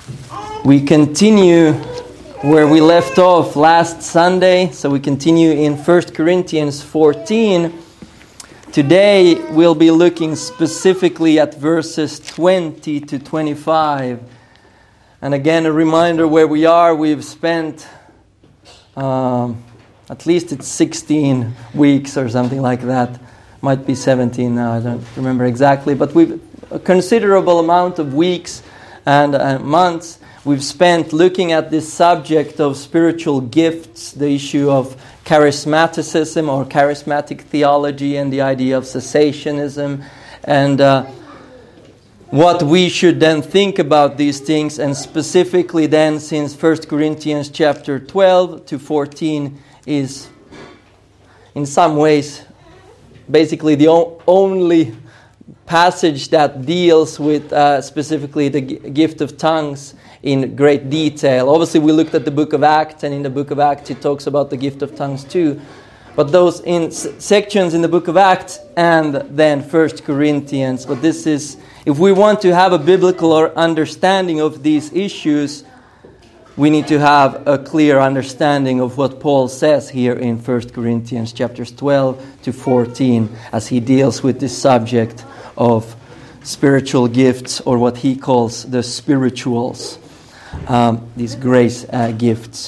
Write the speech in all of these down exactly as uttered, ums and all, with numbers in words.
We continue where we left off last Sunday, so we continue in First Corinthians fourteen. Today we'll be looking specifically at verses twenty to twenty-five. And again, a reminder where we are. We've spent um, at least it's sixteen weeks or something like that. Might be seventeen now, I don't remember exactly. But we've a considerable amount of weeks and uh, months we've spent looking at this subject of spiritual gifts, the issue of charismaticism or charismatic theology, and the idea of cessationism, and uh, what we should then think about these things. And specifically then, since First Corinthians chapter twelve to fourteen is in some ways basically the o- only passage that deals with uh, specifically the g- gift of tongues in great detail. Obviously, we looked at the book of Acts, and in the book of Acts it talks about the gift of tongues too. But those in s- sections in the book of Acts and then First Corinthians. But this is, if we want to have a biblical or understanding of these issues, we need to have a clear understanding of what Paul says here in First Corinthians chapters twelve to fourteen as he deals with this subject of spiritual gifts, or what he calls the spirituals, um, these grace uh, gifts.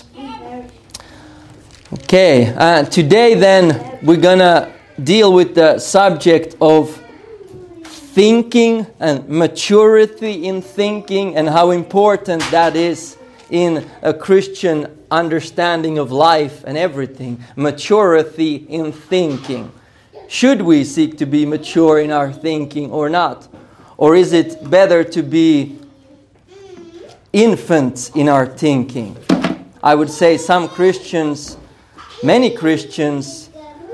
Okay, uh, today then we're going to deal with the subject of thinking and maturity in thinking, and how important that is in a Christian understanding of life and everything. Maturity in thinking. Should we seek to be mature in our thinking or not? Or is it better to be infants in our thinking? I would say some Christians, many Christians,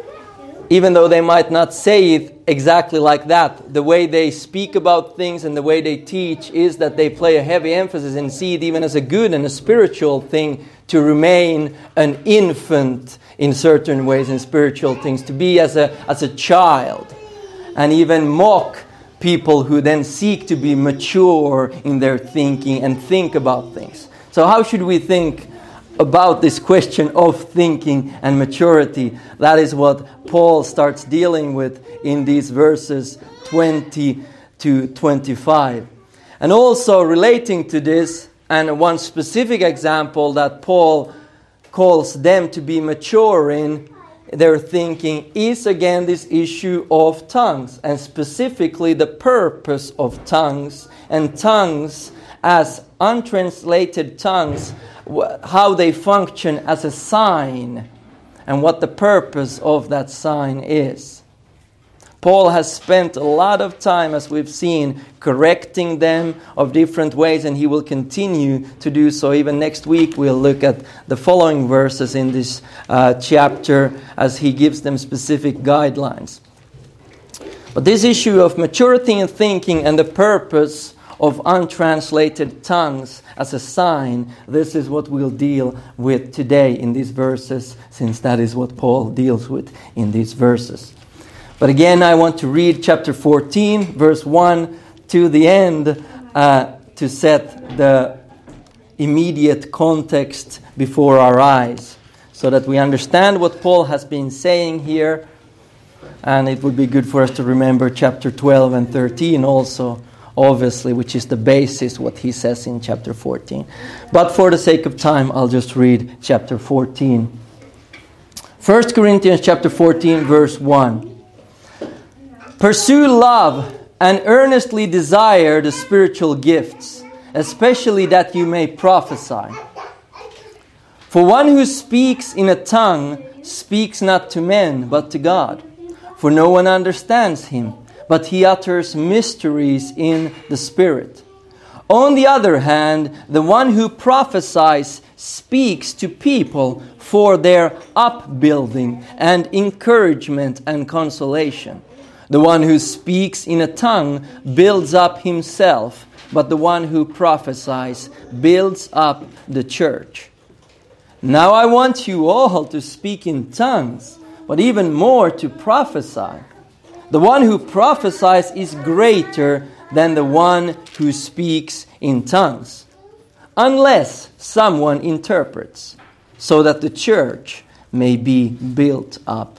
even though they might not say it exactly like that, the way they speak about things and the way they teach is that they play a heavy emphasis and see it even as a good and a spiritual thing to remain an infant in certain ways in spiritual things, to be as a as a child, and even mock people who then seek to be mature in their thinking and think about things. So how should we think about this question of thinking and maturity? That is what Paul starts dealing with in these verses twenty to twenty-five. And also relating to this, and one specific example that Paul calls them to be mature in their thinking is again this issue of tongues, and specifically the purpose of tongues, and tongues as untranslated tongues, how they function as a sign, and what the purpose of that sign is. Paul has spent a lot of time, as we've seen, correcting them of different ways, and he will continue to do so. Even next week we'll look at the following verses in this uh, chapter as he gives them specific guidelines. But this issue of maturity in thinking and the purpose of untranslated tongues as a sign, this is what we'll deal with today in these verses, since that is what Paul deals with in these verses. But again, I want to read chapter fourteen, verse one to the end, uh, to set the immediate context before our eyes, so that we understand what Paul has been saying here. And it would be good for us to remember chapter twelve and thirteen also, obviously, which is the basis, what he says in chapter fourteen. But for the sake of time, I'll just read chapter fourteen. First Corinthians chapter fourteen, verse one. Pursue love and earnestly desire the spiritual gifts, especially that you may prophesy. For one who speaks in a tongue speaks not to men, but to God. For no one understands him, but he utters mysteries in the Spirit. On the other hand, the one who prophesies speaks to people for their upbuilding and encouragement and consolation. The one who speaks in a tongue builds up himself, but the one who prophesies builds up the church. Now I want you all to speak in tongues, but even more to prophesy. The one who prophesies is greater than the one who speaks in tongues. unless someone interprets, so that the church may be built up.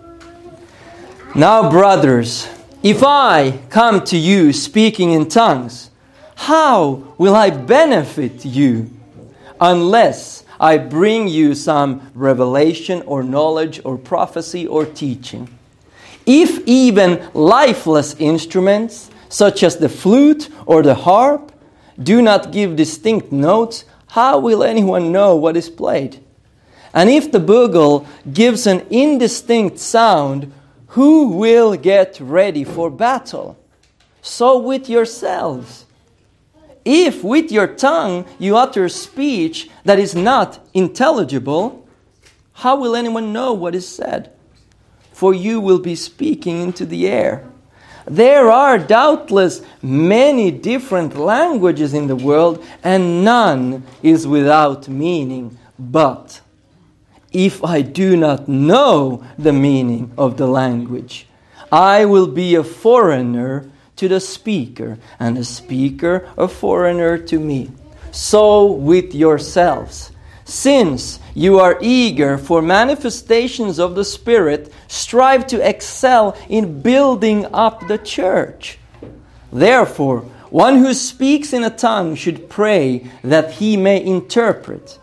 Now, brothers, if I come to you speaking in tongues, how will I benefit you unless I bring you some revelation or knowledge or prophecy or teaching? If even lifeless instruments, such as the flute or the harp, do not give distinct notes, how will anyone know what is played? And if the bugle gives an indistinct sound, who will get ready for battle? So with yourselves. If with your tongue you utter speech that is not intelligible, how will anyone know what is said? For you will be speaking into the air. There are doubtless many different languages in the world, and none is without meaning. But if I do not know the meaning of the language, I will be a foreigner to the speaker, and the speaker a foreigner to me. So with yourselves, since you are eager for manifestations of the Spirit, strive to excel in building up the church. Therefore, one who speaks in a tongue should pray that he may interpret.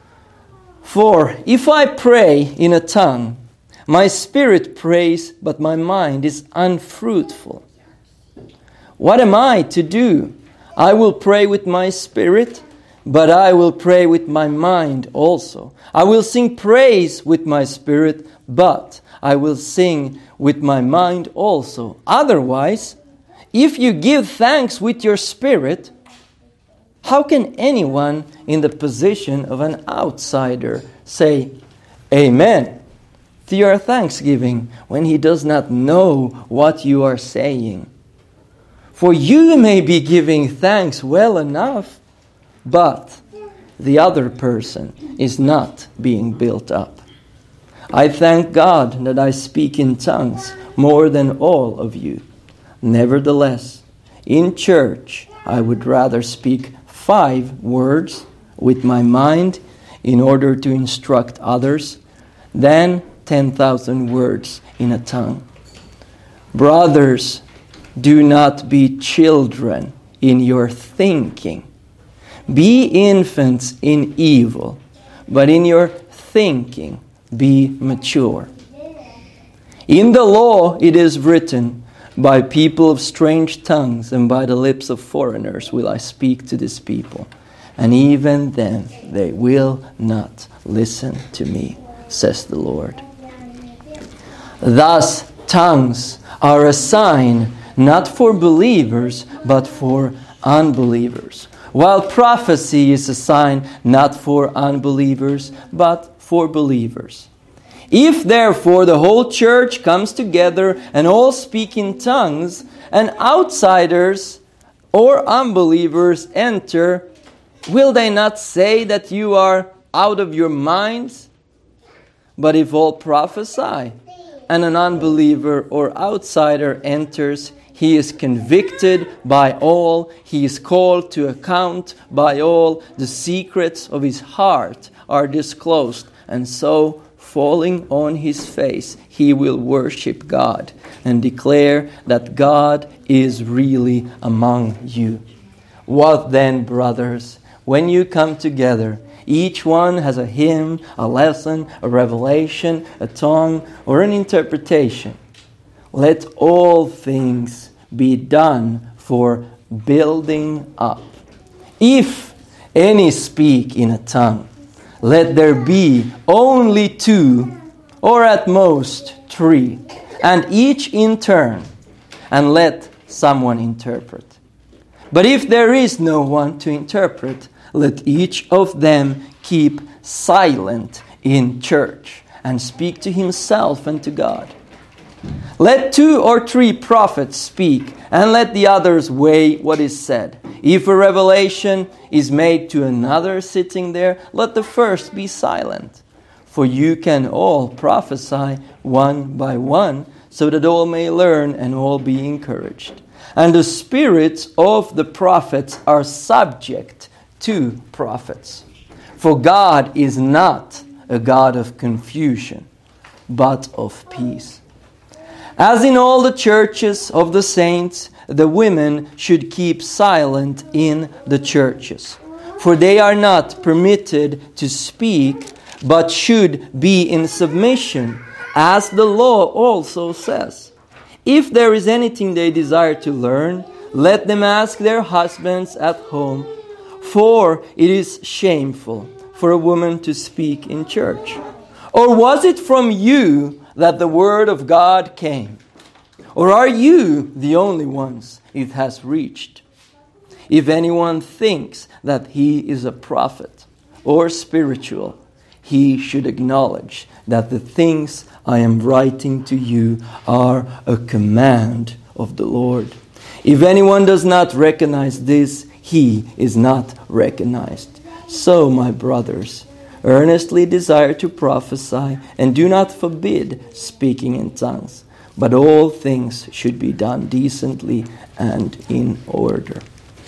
For if I pray in a tongue, my spirit prays, but my mind is unfruitful. What am I to do? I will pray with my spirit, but I will pray with my mind also. I will sing praise with my spirit, but I will sing with my mind also. Otherwise, if you give thanks with your spirit, how can anyone in the position of an outsider say, Amen, to your thanksgiving, when he does not know what you are saying? For you may be giving thanks well enough, but the other person is not being built up. I thank God that I speak in tongues more than all of you. Nevertheless, in church, I would rather speak five words with my mind in order to instruct others than ten thousand words in a tongue. Brothers, do not be children in your thinking. Be infants in evil, but in your thinking be mature. In the law it is written, by people of strange tongues and by the lips of foreigners will I speak to this people. And even then they will not listen to me, says the Lord. Thus tongues are a sign not for believers, but for unbelievers. While prophecy is a sign not for unbelievers, but for believers. If therefore the whole church comes together and all speak in tongues, and outsiders or unbelievers enter, will they not say that you are out of your minds? But if all prophesy, and an unbeliever or outsider enters, he is convicted by all, he is called to account by all, the secrets of his heart are disclosed, and so falling on his face, he will worship God and declare that God is really among you. What then, brothers, when you come together, each one has a hymn, a lesson, a revelation, a tongue, or an interpretation. Let all things be done for building up. If any speak in a tongue, let there be only two, or at most three, and each in turn, and let someone interpret. But if there is no one to interpret, let each of them keep silent in church, and speak to himself and to God. Let two or three prophets speak, and let the others weigh what is said. If a revelation is made to another sitting there, let the first be silent. For you can all prophesy one by one, so that all may learn and all be encouraged. And the spirits of the prophets are subject to prophets. For God is not a God of confusion, but of peace. As in all the churches of the saints, the women should keep silent in the churches, for they are not permitted to speak, but should be in submission, as the law also says. If there is anything they desire to learn, let them ask their husbands at home, for it is shameful for a woman to speak in church. Or was it from you that the word of God came? Or are you the only ones it has reached? If anyone thinks that he is a prophet or spiritual, he should acknowledge that the things I am writing to you are a command of the Lord. If anyone does not recognize this, he is not recognized. So, my brothers, earnestly desire to prophesy, and do not forbid speaking in tongues. But all things should be done decently and in order.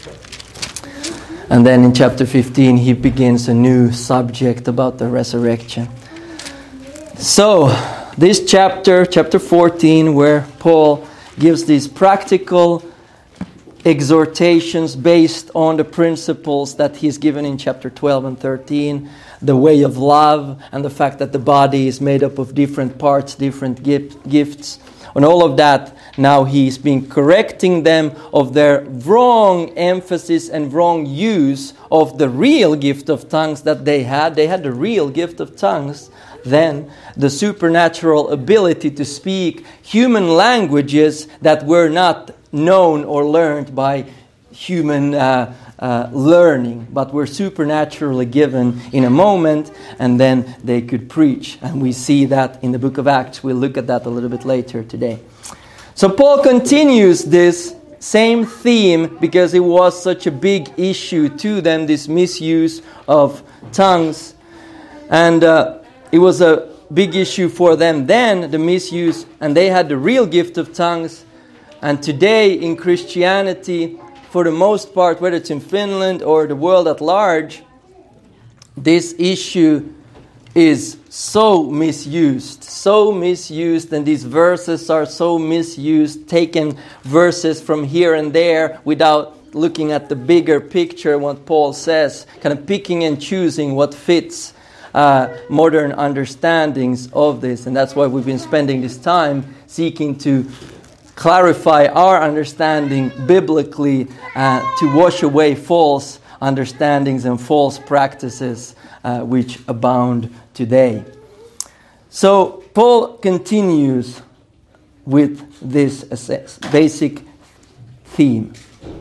And then in chapter fifteen, he begins a new subject about the resurrection. So, this chapter, chapter fourteen, where Paul gives these practical exhortations based on the principles that he's given in chapter twelve and thirteen, the way of love and the fact that the body is made up of different parts, different gifts, and all of that. Now he's been correcting them of their wrong emphasis and wrong use of the real gift of tongues that they had. They had the real gift of tongues. Then the supernatural ability to speak human languages that were not known or learned by human uh, uh, learning, but were supernaturally given in a moment, and then they could preach. And we see that in the book of Acts. We'll look at that a little bit later today. So Paul continues this same theme because it was such a big issue to them, this misuse of tongues. And uh, it was a big issue for them then, the misuse, and they had the real gift of tongues. And today in Christianity, for the most part, whether it's in Finland or the world at large, this issue is so misused, so misused, and these verses are so misused, taken verses from here and there without looking at the bigger picture, what Paul says, kind of picking and choosing what fits uh, modern understandings of this. And that's why we've been spending this time seeking to clarify our understanding biblically, uh, to wash away false understandings and false practices uh, which abound today. So Paul continues with this basic theme.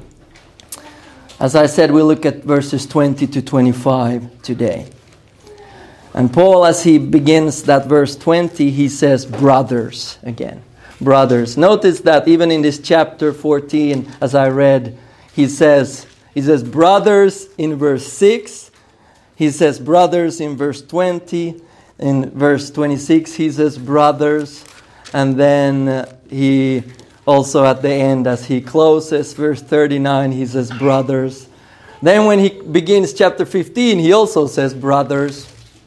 As I said, we look at verses twenty to twenty-five today. And Paul, as he begins that verse twenty, he says, brothers again. Brothers. Notice that even in this chapter fourteen, as I read, he says, he says brothers in verse six. He says brothers in verse twenty. In verse twenty-six, he says brothers. And then uh, he also at the end, as he closes, verse thirty-nine, he says brothers. Then when he begins chapter fifteen, he also says brothers.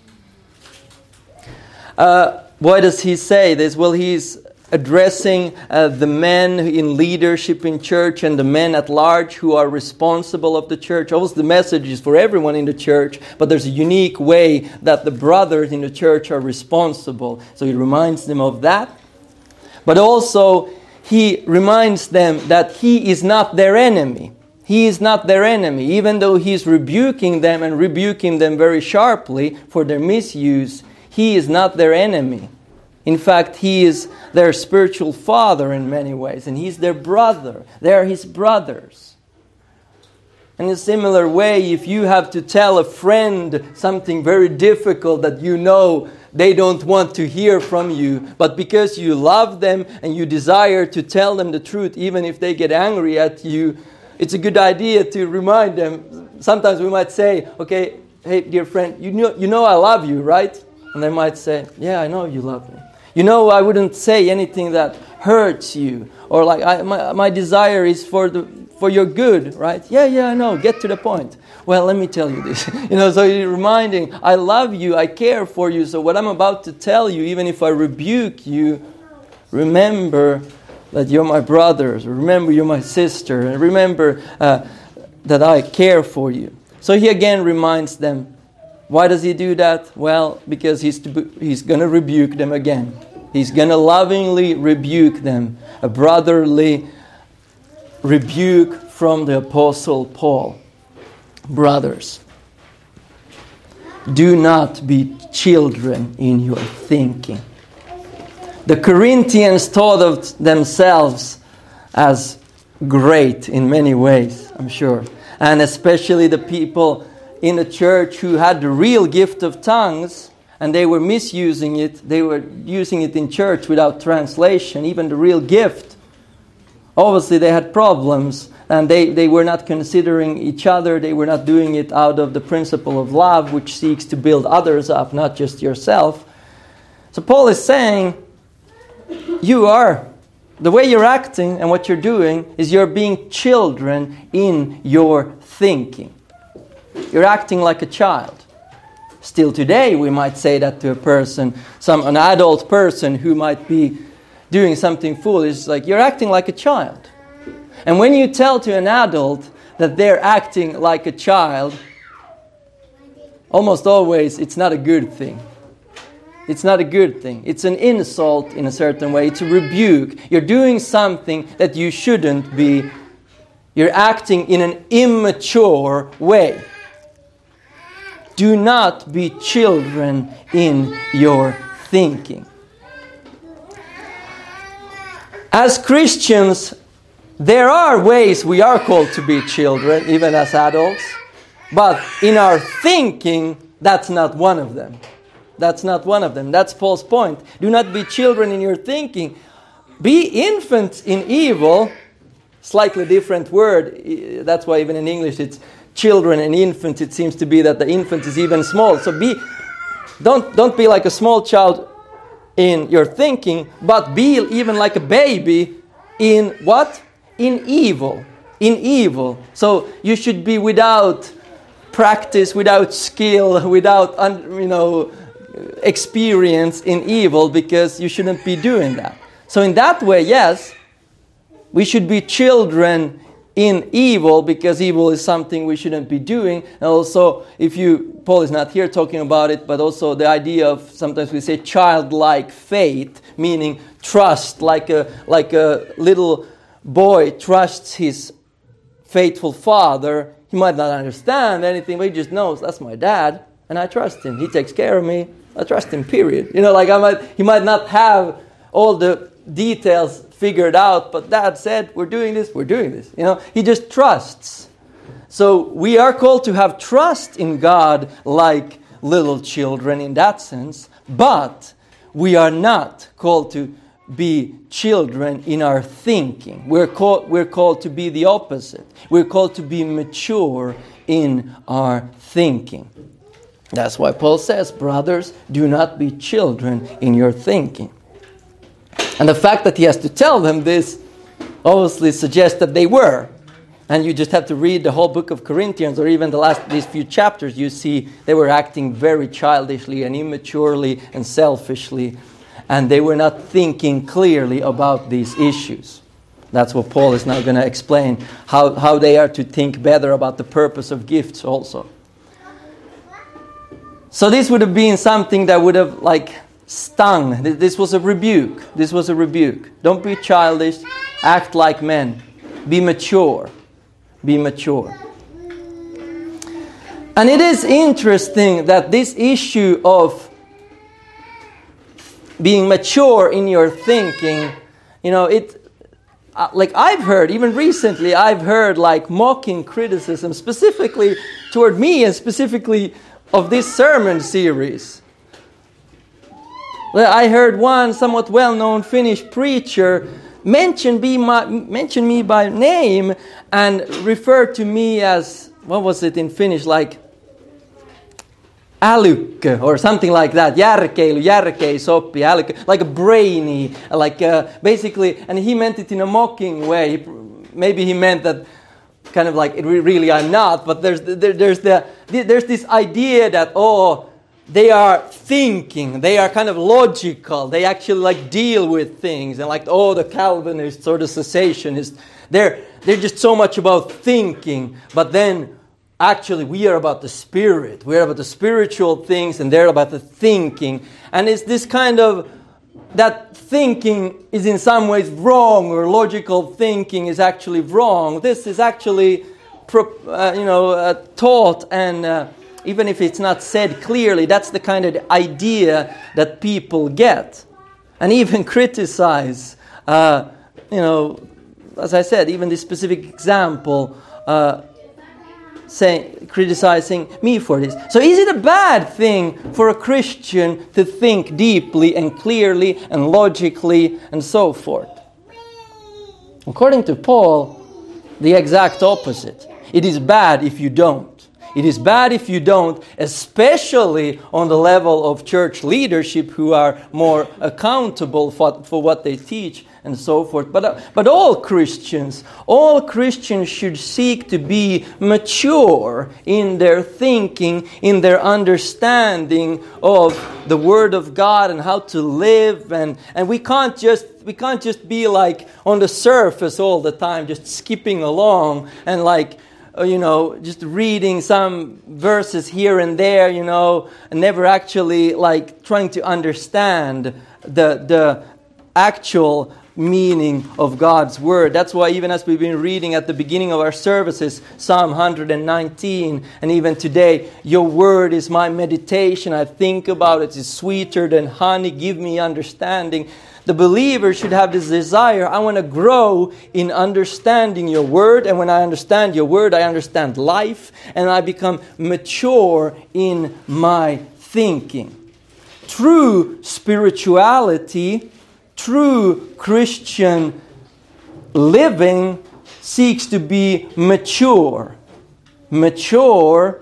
Uh, why does he say this? Well, he's addressing uh, the men in leadership in church and the men at large who are responsible of the church. Always the message is for everyone in the church, but there's a unique way that the brothers in the church are responsible. So he reminds them of that. But also he reminds them that he is not their enemy. He is not their enemy. Even though he's rebuking them and rebuking them very sharply for their misuse, he is not their enemy. In fact, he is their spiritual father in many ways, and he's their brother. They're his brothers. In a similar way, if you have to tell a friend something very difficult that you know they don't want to hear from you, but because you love them and you desire to tell them the truth, even if they get angry at you, it's a good idea to remind them. Sometimes we might say, okay, hey, dear friend, you know, you know I love you, right? And they might say, yeah, I know you love me. You know, I wouldn't say anything that hurts you. Or like, I, my, my desire is for the for your good, right? Yeah, yeah, I know. Get to the point. Well, let me tell you this. You know, so you're reminding, I love you, I care for you. So what I'm about to tell you, even if I rebuke you, remember that you're my brothers. Remember you're my sister. And remember uh, that I care for you. So he again reminds them. Why does he do that? Well, because he's to be, he's going to rebuke them again. He's going to lovingly rebuke them. A brotherly rebuke from the Apostle Paul. Brothers, do not be children in your thinking. The Corinthians thought of themselves as great in many ways, I'm sure. And especially the people in the church who had the real gift of tongues, and they were misusing it. They were using it in church without translation, even the real gift. Obviously they had problems, and they, they were not considering each other. They were not doing it out of the principle of love, which seeks to build others up, not just yourself. So Paul is saying, you are, the way you're acting and what you're doing is you're being children in your thinking. You're acting like a child. Still today we might say that to a person, some an adult person who might be doing something foolish, like you're acting like a child. And when you tell to an adult that they're acting like a child, almost always it's not a good thing. It's not a good thing. It's an insult in a certain way. It's a rebuke. You're doing something that you shouldn't be. You're acting in an immature way. Do not be children in your thinking. As Christians, there are ways we are called to be children, even as adults. But in our thinking, that's not one of them. That's not one of them. That's Paul's point. Do not be children in your thinking. Be infants in evil. Slightly different word. That's why even in English it's children and infants. It seems to be that the infant is even small. So be, don't, don't be like a small child in your thinking, but be even like a baby in what? In evil. In evil. So you should be without practice, without skill, without, you know, experience in evil, because you shouldn't be doing that. So in that way, yes, we should be children in evil, because evil is something we shouldn't be doing. And also, if you, Paul is not here talking about it, but also the idea of, sometimes we say childlike faith, meaning trust, like a like a little boy trusts his faithful father. He might not understand anything, but he just knows, that's my dad, and I trust him. He takes care of me. I trust him, period. You know, like I might, he might not have all the details figured out, but dad said, we're doing this, we're doing this. You know, he just trusts. So we are called to have trust in God like little children in that sense, but we are not called to be children in our thinking. We're called, we're called to be the opposite. We're called to be mature in our thinking. That's why Paul says, brothers, do not be children in your thinking. And the fact that he has to tell them this obviously suggests that they were. And you just have to read the whole book of Corinthians, or even the last these few chapters, you see they were acting very childishly and immaturely and selfishly. And they were not thinking clearly about these issues. That's what Paul is now going to explain, how, how they are to think better about the purpose of gifts also. So this would have been something that would have like stung. This was a rebuke. This was a rebuke. Don't be childish. Act like men. Be mature. Be mature. And it is interesting that this issue of being mature in your thinking, you know, it, uh, like I've heard, even recently, I've heard like mocking criticism specifically toward me and specifically of this sermon series. I heard one somewhat well-known Finnish preacher mention, be my, mention me by name and refer to me as, what was it in Finnish, like älykkö or something like that. Järkeily, järkeisoppi, älykkö, like a brainy, like a, basically, and he meant it in a mocking way. Maybe he meant that kind of like, really I'm not, but there's, there, there's, the, there's this idea that, oh, they are thinking, they are kind of logical, they actually like deal with things, and like, oh, the Calvinists or the cessationists, they're, they're just so much about thinking, but then actually we are about the spirit, we are about the spiritual things, and they're about the thinking, and it's this kind of, that thinking is in some ways wrong, or logical thinking is actually wrong. This is actually, uh, you know, uh, taught, and uh, even if it's not said clearly, that's the kind of idea that people get, and even criticize. Uh, you know, as I said, even this specific example, uh, saying, criticizing me for this. So is it a bad thing for a Christian to think deeply and clearly and logically and so forth? According to Paul, the exact opposite. It is bad if you don't. It is bad if you don't, especially on the level of church leadership who are more accountable for, for what they teach and so forth. But, uh, but all Christians, all Christians should seek to be mature in their thinking, in their understanding of the Word of God and how to live. And, and we can't just we can't just be like on the surface all the time, just skipping along and like, you know, just reading some verses here and there, you know, and never actually like trying to understand the the actual meaning of God's Word. That's why even as we've been reading at the beginning of our services, Psalm one hundred nineteen, and even today, your Word is my meditation. I think about it. It's sweeter than honey. Give me understanding. The believer should have this desire. I want to grow in understanding your Word. And when I understand your Word, I understand life. And I become mature in my thinking. True spirituality, true Christian living seeks to be mature. Mature.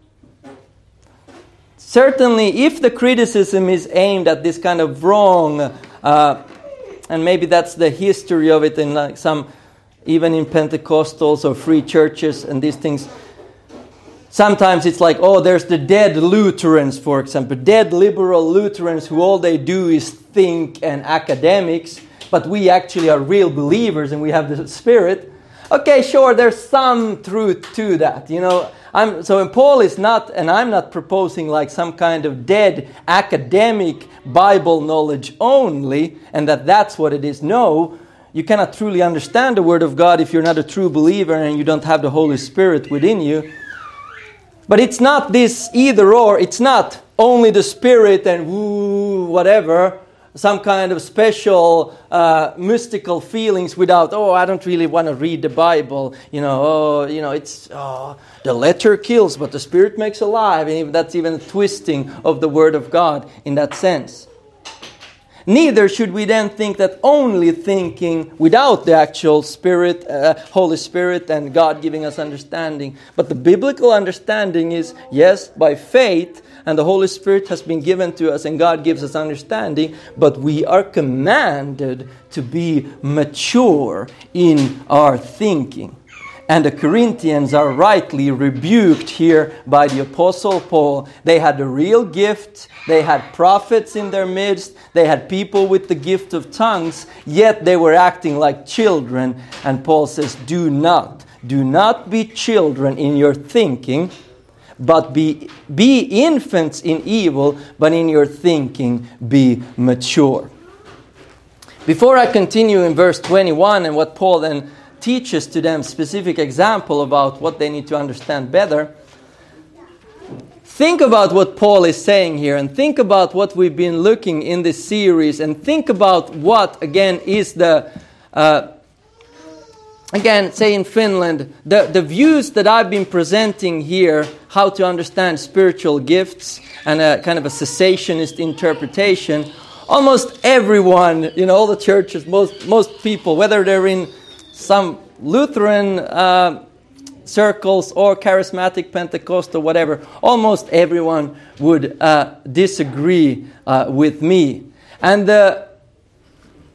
Certainly, if the criticism is aimed at this kind of wrong, uh, and maybe that's the history of it in like some, even in Pentecostals or free churches and these things. Sometimes it's like, oh, there's the dead Lutherans, for example, dead liberal Lutherans who all they do is think and academics, but we actually are real believers and we have the Spirit. Okay, sure, there's some truth to that, you know. I'm, so and Paul is not, and I'm not proposing like some kind of dead academic Bible knowledge only, and that that's what it is. No, you cannot truly understand the Word of God if you're not a true believer and you don't have the Holy Spirit within you. But it's not this either or. It's not only the Spirit and woo, whatever, some kind of special uh, mystical feelings without, oh, I don't really want to read the Bible. You know, oh, you know, it's, oh, the letter kills, but the Spirit makes alive. And even, that's even a twisting of the Word of God in that sense. Neither should we then think that only thinking without the actual Spirit, uh, Holy Spirit and God giving us understanding. But the biblical understanding is, yes, by faith, and the Holy Spirit has been given to us and God gives us understanding, but we are commanded to be mature in our thinking. And the Corinthians are rightly rebuked here by the Apostle Paul. They had a real gift. They had prophets in their midst. They had people with the gift of tongues. Yet they were acting like children. And Paul says, do not, do not be children in your thinking, but be, be infants in evil, but in your thinking be mature. Before I continue in verse twenty-one and what Paul then teaches to them specific example about what they need to understand better, think about what Paul is saying here and think about what we've been looking in this series and think about what, again, is the, uh, again, say in Finland, the, the views that I've been presenting here, how to understand spiritual gifts and a kind of a cessationist interpretation. Almost everyone, you know, all the churches, most most people, whether they're in some Lutheran uh, circles or charismatic Pentecostal, whatever, almost everyone would uh, disagree uh, with me. And the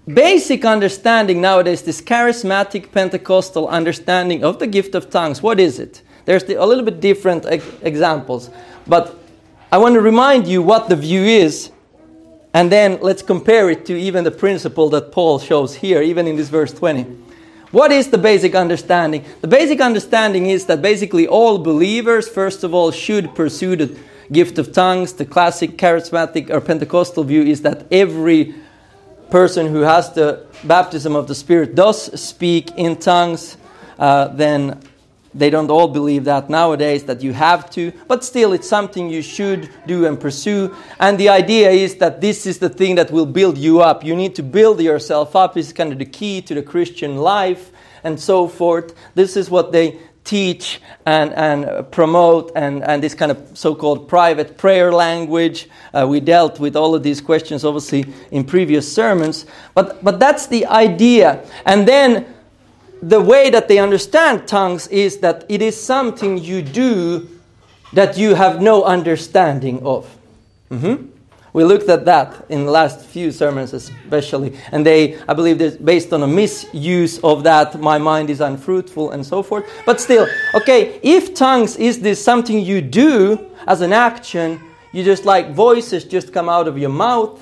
basic understanding nowadays, this charismatic Pentecostal understanding of the gift of tongues, what is it? There's the, a little bit different e- examples. But I want to remind you what the view is. And then let's compare it to even the principle that Paul shows here, even in this verse twenty. What is the basic understanding? The basic understanding is that basically all believers, first of all, should pursue the gift of tongues. The classic charismatic or Pentecostal view is that every person who has the baptism of the Spirit does speak in tongues. Uh, then they don't all believe that nowadays, that you have to. But still, it's something you should do and pursue. And the idea is that this is the thing that will build you up. You need to build yourself up. This is kind of the key to the Christian life and so forth. This is what they teach and, and promote, and, and this kind of so-called private prayer language. Uh, we dealt with all of these questions, obviously, in previous sermons. But, but that's the idea. And then the way that they understand tongues is that it is something you do that you have no understanding of. Mm-hmm. We looked at that in the last few sermons especially. And they, I believe, that based on a misuse of that, my mind is unfruitful and so forth. But still, okay, if tongues is this something you do as an action, you just like voices just come out of your mouth.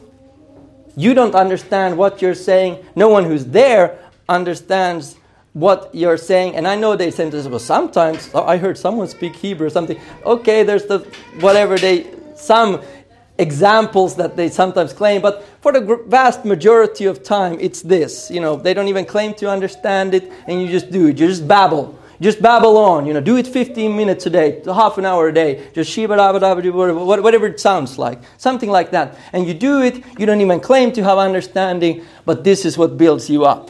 You don't understand what you're saying. No one who's there understands what you're saying. And I know they say this, well, sometimes oh, I heard someone speak Hebrew or something. Okay, there's the whatever they, some examples that they sometimes claim, but for the vast majority of time, it's this. You know, they don't even claim to understand it, and you just do it. You just babble. You just babble on. You know, do it fifteen minutes a day, half an hour a day. Just shiba dabba dabba, whatever it sounds like, something like that. And you do it. You don't even claim to have understanding, but this is what builds you up.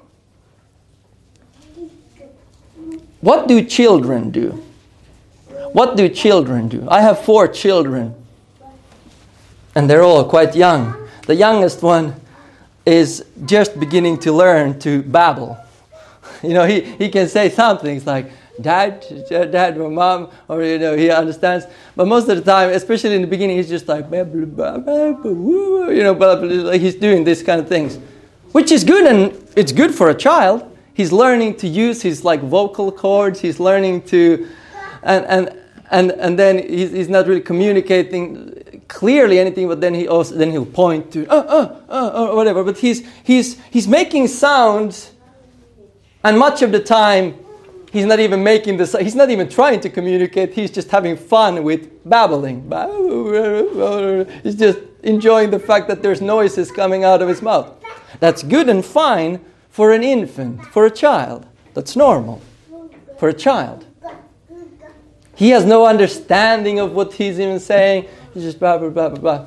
What do children do? What do children do? I have four children. And they're all quite young. The youngest one is just beginning to learn to babble. You know, he, he can say something. It's like, Dad, Dad, or Mom, or, you know, he understands. But most of the time, especially in the beginning, he's just like, you know, but he's doing these kind of things. Which is good, and it's good for a child. He's learning to use his, like, vocal cords. He's learning to, and and and, and then he's, he's not really communicating clearly anything, but then he also then he'll point to uh uh uh or whatever. But he's he's he's making sounds, and much of the time he's not even making the he's not even trying to communicate. He's just having fun with babbling. He's just enjoying the fact that there's noises coming out of his mouth. That's good and fine for an infant, for a child. That's normal for a child. He has no understanding of what he's even saying. He's just blah, blah, blah, blah, blah.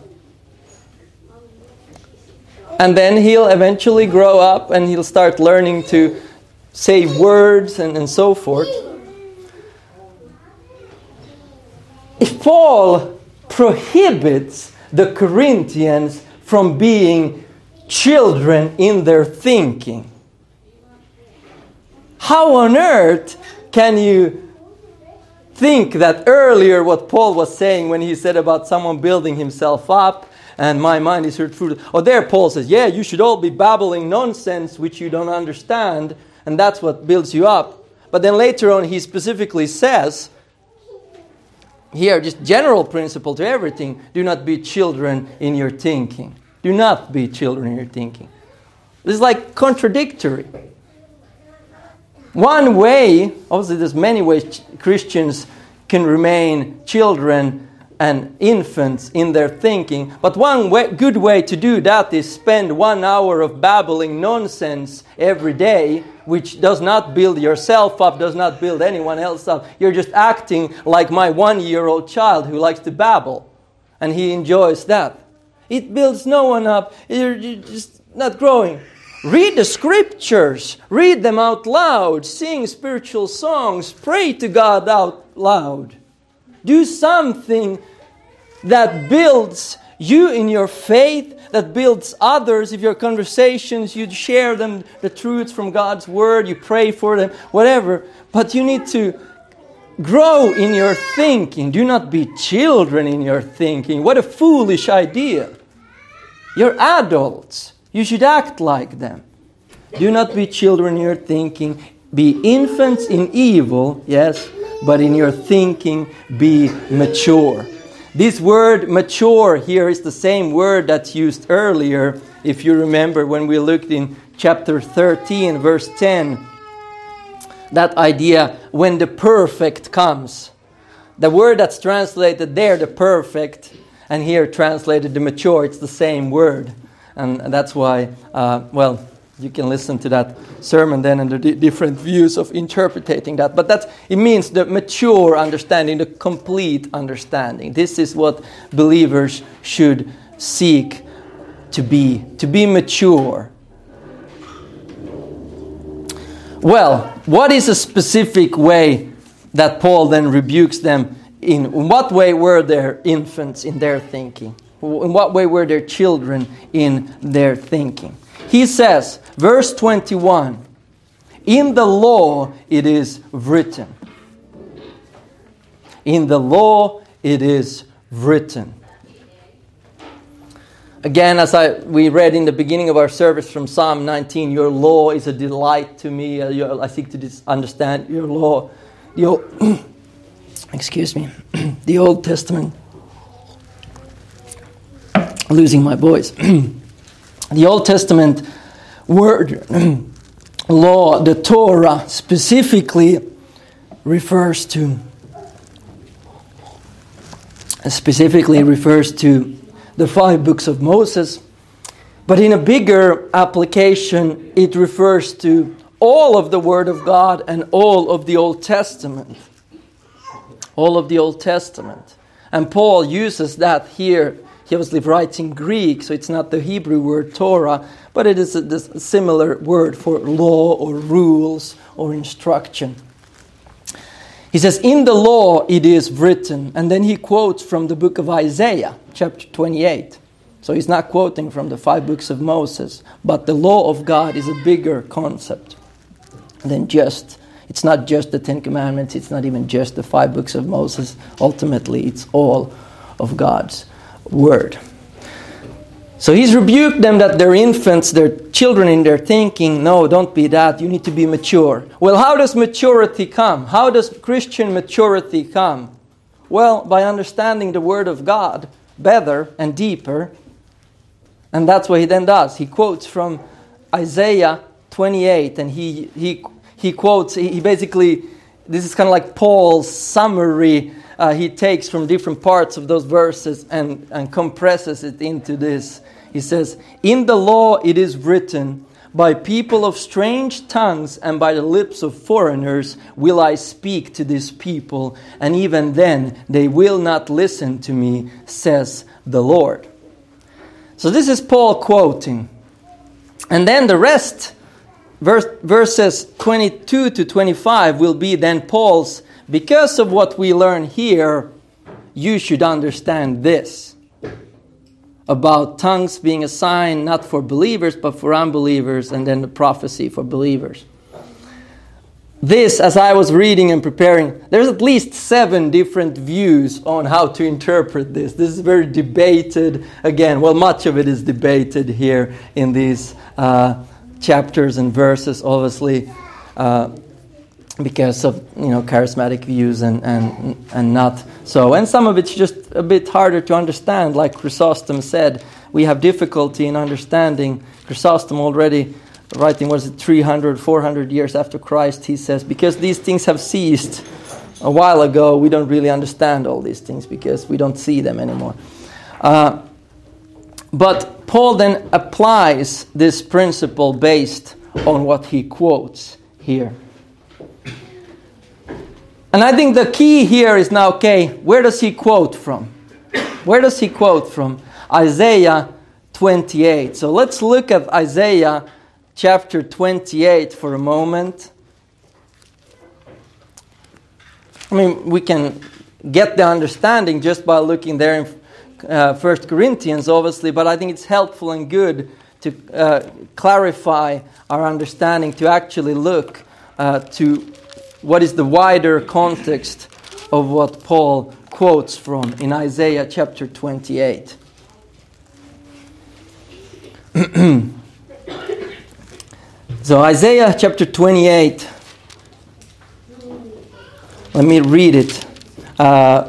And then he'll eventually grow up and he'll start learning to say words and, and so forth. If Paul prohibits the Corinthians from being children in their thinking, how on earth can you think that earlier what Paul was saying when he said about someone building himself up and my mind is hurtful? Or there Paul says, yeah, you should all be babbling nonsense which you don't understand, and that's what builds you up. But then later on he specifically says, here, just general principle to everything, do not be children in your thinking. Do not be children in your thinking. This is like contradictory. One way, obviously there's many ways Christians can remain children and infants in their thinking, but one way, good way to do that is spend one hour of babbling nonsense every day, which does not build yourself up, does not build anyone else up. You're just acting like my one-year-old child who likes to babble, and he enjoys that. It builds no one up. You're, you're just not growing. Read the scriptures. Read them out loud. Sing spiritual songs. Pray to God out loud. Do something that builds you in your faith, that builds others. If your conversations, you share them, the truths from God's word, you pray for them, whatever. But you need to grow in your thinking. Do not be children in your thinking. What a foolish idea. You're adults. You should act like them. Do not be children in your thinking. Be infants in evil, yes, but in your thinking be mature. This word mature here is the same word that's used earlier, if you remember when we looked in chapter thirteen, verse ten. That idea, when the perfect comes. The word that's translated there, the perfect, and here translated the mature, it's the same word. And that's why, uh, well, you can listen to that sermon then and the d- different views of interpreting that. But that it means the mature understanding, the complete understanding. This is what believers should seek to be, to be mature. Well, what is a specific way that Paul then rebukes them? In, in what way were there infants in their thinking? In what way were there children in their thinking? He says, verse twenty-one, in the law it is written. In the law it is written. Again, as I we read in the beginning of our service from Psalm nineteen, your law is a delight to me. Uh, your, I seek to dis- understand your law. The old, excuse me, the Old Testament. Losing my voice. The Old Testament word, law, the Torah, specifically refers to specifically refers to the five books of Moses, but in a bigger application, it refers to all of the Word of God and all of the Old Testament. All of the Old Testament. And Paul uses that here. He obviously writes in Greek, so it's not the Hebrew word Torah, but it is a, a similar word for law or rules or instruction. He says, in the law it is written, and then he quotes from the book of Isaiah, chapter twenty-eight. So he's not quoting from the five books of Moses, but the law of God is a bigger concept than just, it's not just the Ten Commandments, it's not even just the five books of Moses. Ultimately, it's all of God's word. So he's rebuked them that they're infants, they're children in their thinking. No, don't be that. You need to be mature. Well, how does maturity come? How does Christian maturity come? Well, by understanding the Word of God better and deeper. And that's what he then does. He quotes from Isaiah twenty-eight, and he he he quotes, he, he basically, this is kind of like Paul's summary. Uh, he takes from different parts of those verses and, and compresses it into this. He says, in the law it is written, by people of strange tongues and by the lips of foreigners will I speak to this people, and even then they will not listen to me, says the Lord. So this is Paul quoting. And then the rest, verse, verses twenty-two to twenty-five, will be then Paul's, because of what we learn here, you should understand this. About tongues being a sign not for believers but for unbelievers, and then the prophecy for believers. This, as I was reading and preparing, there's at least seven different views on how to interpret this. This is very debated. Again, well, much of it is debated here in these uh, chapters and verses, obviously. Uh, because of, you know, charismatic views and, and and not so. And some of it's just a bit harder to understand. Like Chrysostom said, we have difficulty in understanding. Chrysostom already writing, was it three hundred, four hundred years after Christ, he says, because these things have ceased a while ago, we don't really understand all these things because we don't see them anymore. Uh, but Paul then applies this principle based on what he quotes here. And I think the key here is now, okay, where does he quote from? Where does he quote from? Isaiah twenty-eight. So let's look at Isaiah chapter twenty-eight for a moment. I mean, we can get the understanding just by looking there in uh, First Corinthians, obviously, but I think it's helpful and good to uh, clarify our understanding, to actually look uh, to what is the wider context of what Paul quotes from in Isaiah chapter twenty-eight. So Isaiah chapter twenty-eight. Let me read it. Uh,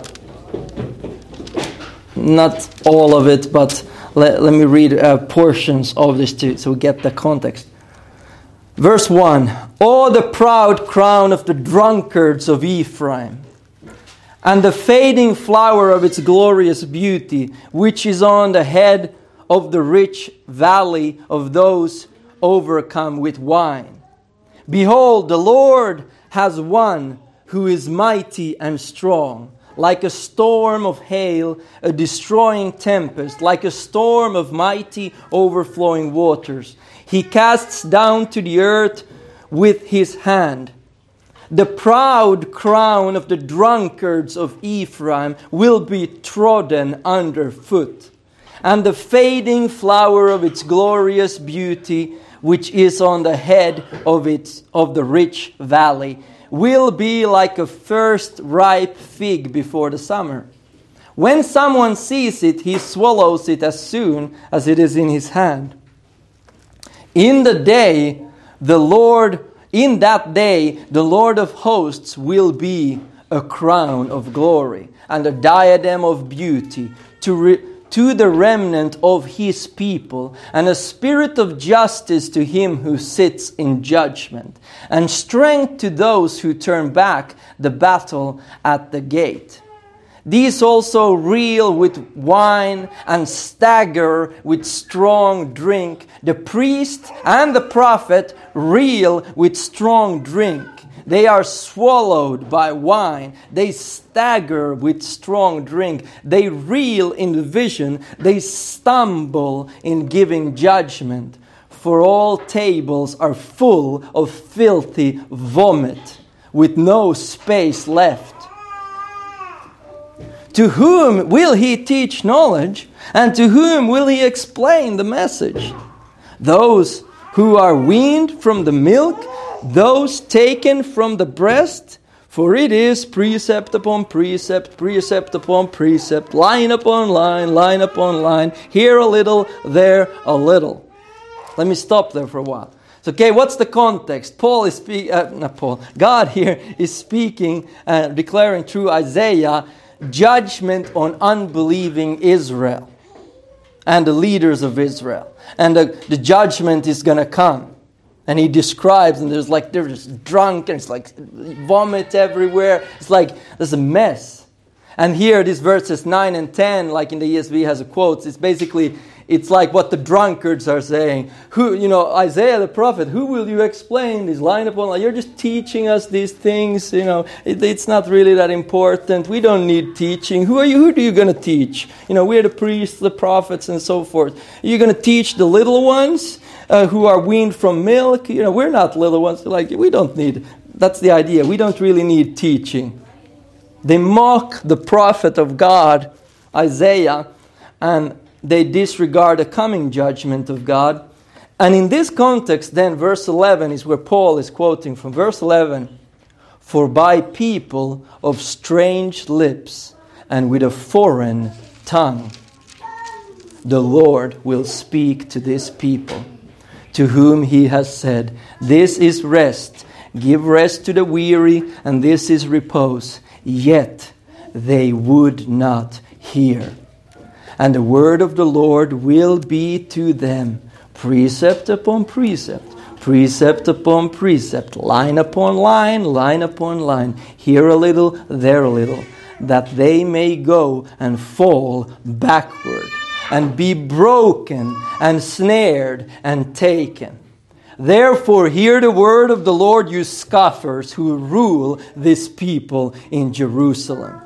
not all of it, but let, let me read uh, portions of this too, so we get the context. Verse one. Oh, the proud crown of the drunkards of Ephraim, and the fading flower of its glorious beauty, which is on the head of the rich valley of those overcome with wine. Behold, the Lord has one who is mighty and strong, like a storm of hail, a destroying tempest, like a storm of mighty overflowing waters. He casts down to the earth with his hand. The proud crown of the drunkards of Ephraim will be trodden underfoot, and the fading flower of its glorious beauty, which is on the head of its of the rich valley, will be like a first ripe fig before the summer. When someone sees it, he swallows it as soon as it is in his hand. In the day, the Lord, in that day, the Lord of hosts will be a crown of glory and a diadem of beauty to re- to the remnant of his people, and a spirit of justice to him who sits in judgment, and strength to those who turn back the battle at the gate. These also reel with wine and stagger with strong drink. The priest and the prophet reel with strong drink. They are swallowed by wine. They stagger with strong drink. They reel in vision. They stumble in giving judgment. For all tables are full of filthy vomit, with no space left. To whom will he teach knowledge? And to whom will he explain the message? Those who are weaned from the milk, those taken from the breast, for it is precept upon precept, precept upon precept, line upon line, line upon line, here a little, there a little. Let me stop there for a while. So, okay, what's the context? Paul is speaking, uh, not Paul, God here is speaking, uh, declaring through Isaiah, judgment on unbelieving Israel and the leaders of Israel. And the, the judgment is going to come. And he describes, and there's like, they're just drunk, and it's like vomit everywhere. It's like, there's a mess. And here, these verses nine and ten, like in the E S V has a quote, it's basically, it's like what the drunkards are saying. Who, you know, Isaiah the prophet, who will you explain this line upon line? You're just teaching us these things, you know, it, it's not really that important. We don't need teaching. Who are you, who are you going to teach? You know, we're the priests, the prophets, and so forth. You're going to teach the little ones? Uh, who are weaned from milk. You know, we're not little ones. Like, we don't need, that's the idea. We don't really need teaching. They mock the prophet of God, Isaiah, and they disregard the coming judgment of God. And in this context, then, verse eleven is where Paul is quoting from. Verse eleven, for by people of strange lips and with a foreign tongue, the Lord will speak to this people, to whom he has said, this is rest, give rest to the weary, and this is repose. Yet they would not hear. And the word of the Lord will be to them, precept upon precept, precept upon precept, line upon line, line upon line, here a little, there a little, that they may go and fall backward, and be broken and snared and taken. Therefore hear the word of the Lord, you scoffers who rule this people in Jerusalem.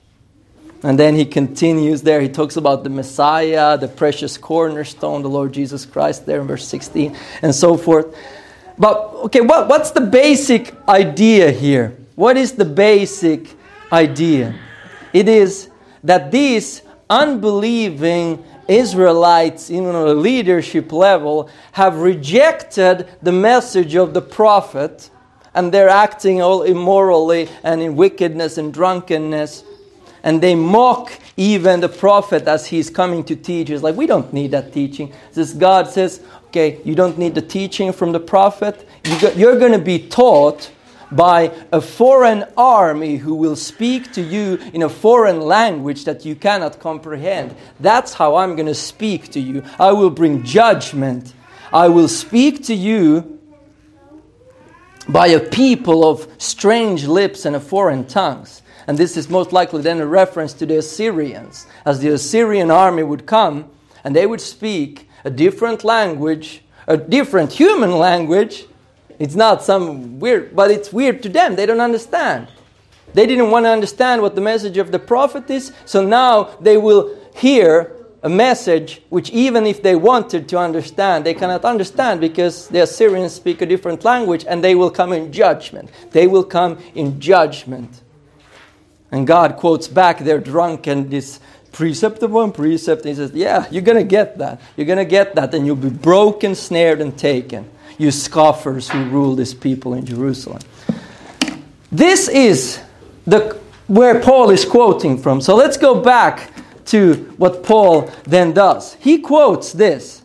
And then he continues there. He talks about the Messiah, the precious cornerstone, the Lord Jesus Christ there in verse sixteen and so forth. But okay, what, what's the basic idea here? What is the basic idea? It is that these unbelieving Israelites, even on a leadership level, have rejected the message of the prophet, and they're acting all immorally and in wickedness and drunkenness, and they mock even the prophet, as he's coming to teach, is like, we don't need that teaching. This God says, okay, you don't need the teaching from the prophet. You go, you're going to be taught by a foreign army who will speak to you in a foreign language that you cannot comprehend. That's how I'm going to speak to you. I will bring judgment. I will speak to you by a people of strange lips and a foreign tongues. And this is most likely then a reference to the Assyrians, as the Assyrian army would come and they would speak a different language, a different human language. It's not some weird, but it's weird to them. They don't understand. They didn't want to understand what the message of the prophet is, so now they will hear a message which even if they wanted to understand, they cannot understand because the Assyrians speak a different language, and they will come in judgment. They will come in judgment. And God quotes back their drunken, this precept upon precept. He says, yeah, you're going to get that. You're going to get that, and you'll be broken, snared, and taken. You scoffers who rule this people in Jerusalem. This is the where Paul is quoting from. So let's go back to what Paul then does. He quotes this.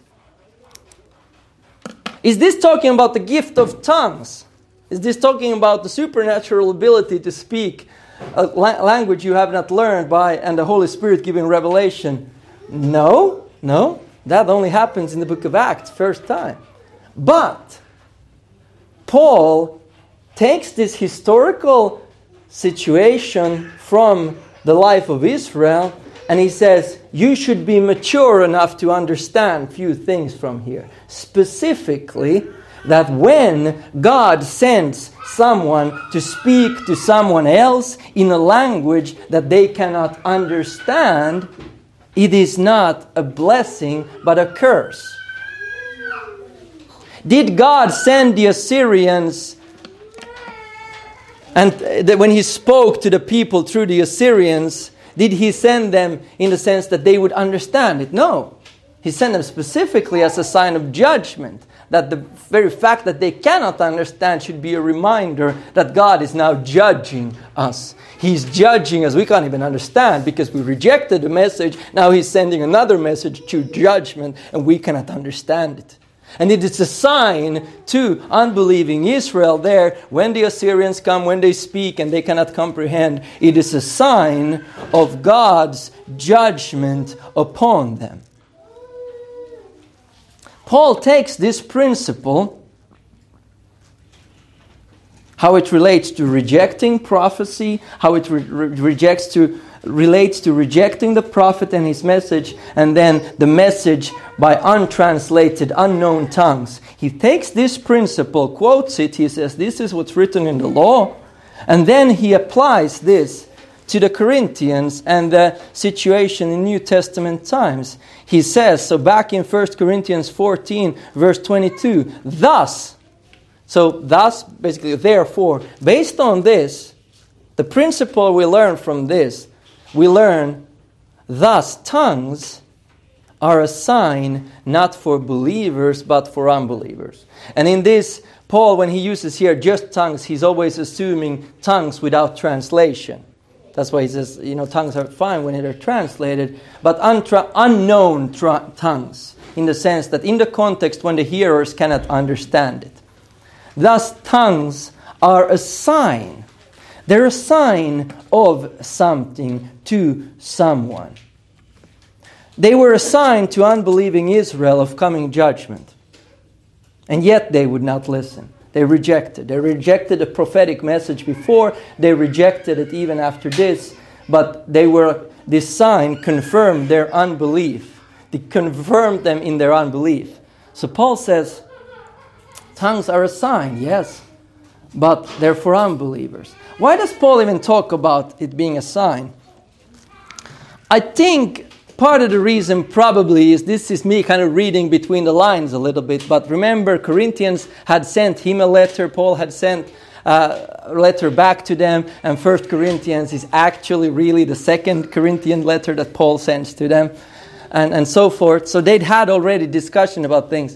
Is this talking about the gift of tongues? Is this talking about the supernatural ability to speak a la- language you have not learned by and the Holy Spirit giving revelation? No, no. That only happens in the book of Acts, first time. But Paul takes this historical situation from the life of Israel and he says, you should be mature enough to understand few things from here. Specifically, that when God sends someone to speak to someone else in a language that they cannot understand, it is not a blessing but a curse. Did God send the Assyrians, and when he spoke to the people through the Assyrians, did he send them in the sense that they would understand it? No. He sent them specifically as a sign of judgment, that the very fact that they cannot understand should be a reminder that God is now judging us. He's judging us. We can't even understand because we rejected the message. Now he's sending another message to judgment and we cannot understand it. And it is a sign to unbelieving Israel there, when the Assyrians come, when they speak and they cannot comprehend, it is a sign of God's judgment upon them. Paul takes this principle, how it relates to rejecting prophecy, how it re- re- rejects to relates to rejecting the prophet and his message, and then the message by untranslated, unknown tongues. He takes this principle, quotes it, he says, this is what's written in the law, and then he applies this to the Corinthians and the situation in New Testament times. He says, so back in First Corinthians fourteen, verse twenty-two, thus, so thus, basically, therefore, based on this, the principle we learn from this, we learn, thus tongues are a sign not for believers but for unbelievers. And in this, Paul, when he uses here just tongues, he's always assuming tongues without translation. That's why he says, you know, tongues are fine when they're translated, but untra- unknown tra- tongues, in the sense that in the context when the hearers cannot understand it. Thus, tongues are a sign. They're a sign of something to someone. They were a sign to unbelieving Israel of coming judgment. And yet they would not listen. They rejected. They rejected the prophetic message before. They rejected it even after this. But they were, this sign confirmed their unbelief. It confirmed them in their unbelief. So Paul says, tongues are a sign, yes, but they're for unbelievers. Why does Paul even talk about it being a sign? I think part of the reason probably is, this is me kind of reading between the lines a little bit, but remember, Corinthians had sent him a letter, Paul had sent uh, a letter back to them, and First Corinthians is actually really the second Corinthian letter that Paul sends to them, and, and so forth. So they'd had already discussion about things.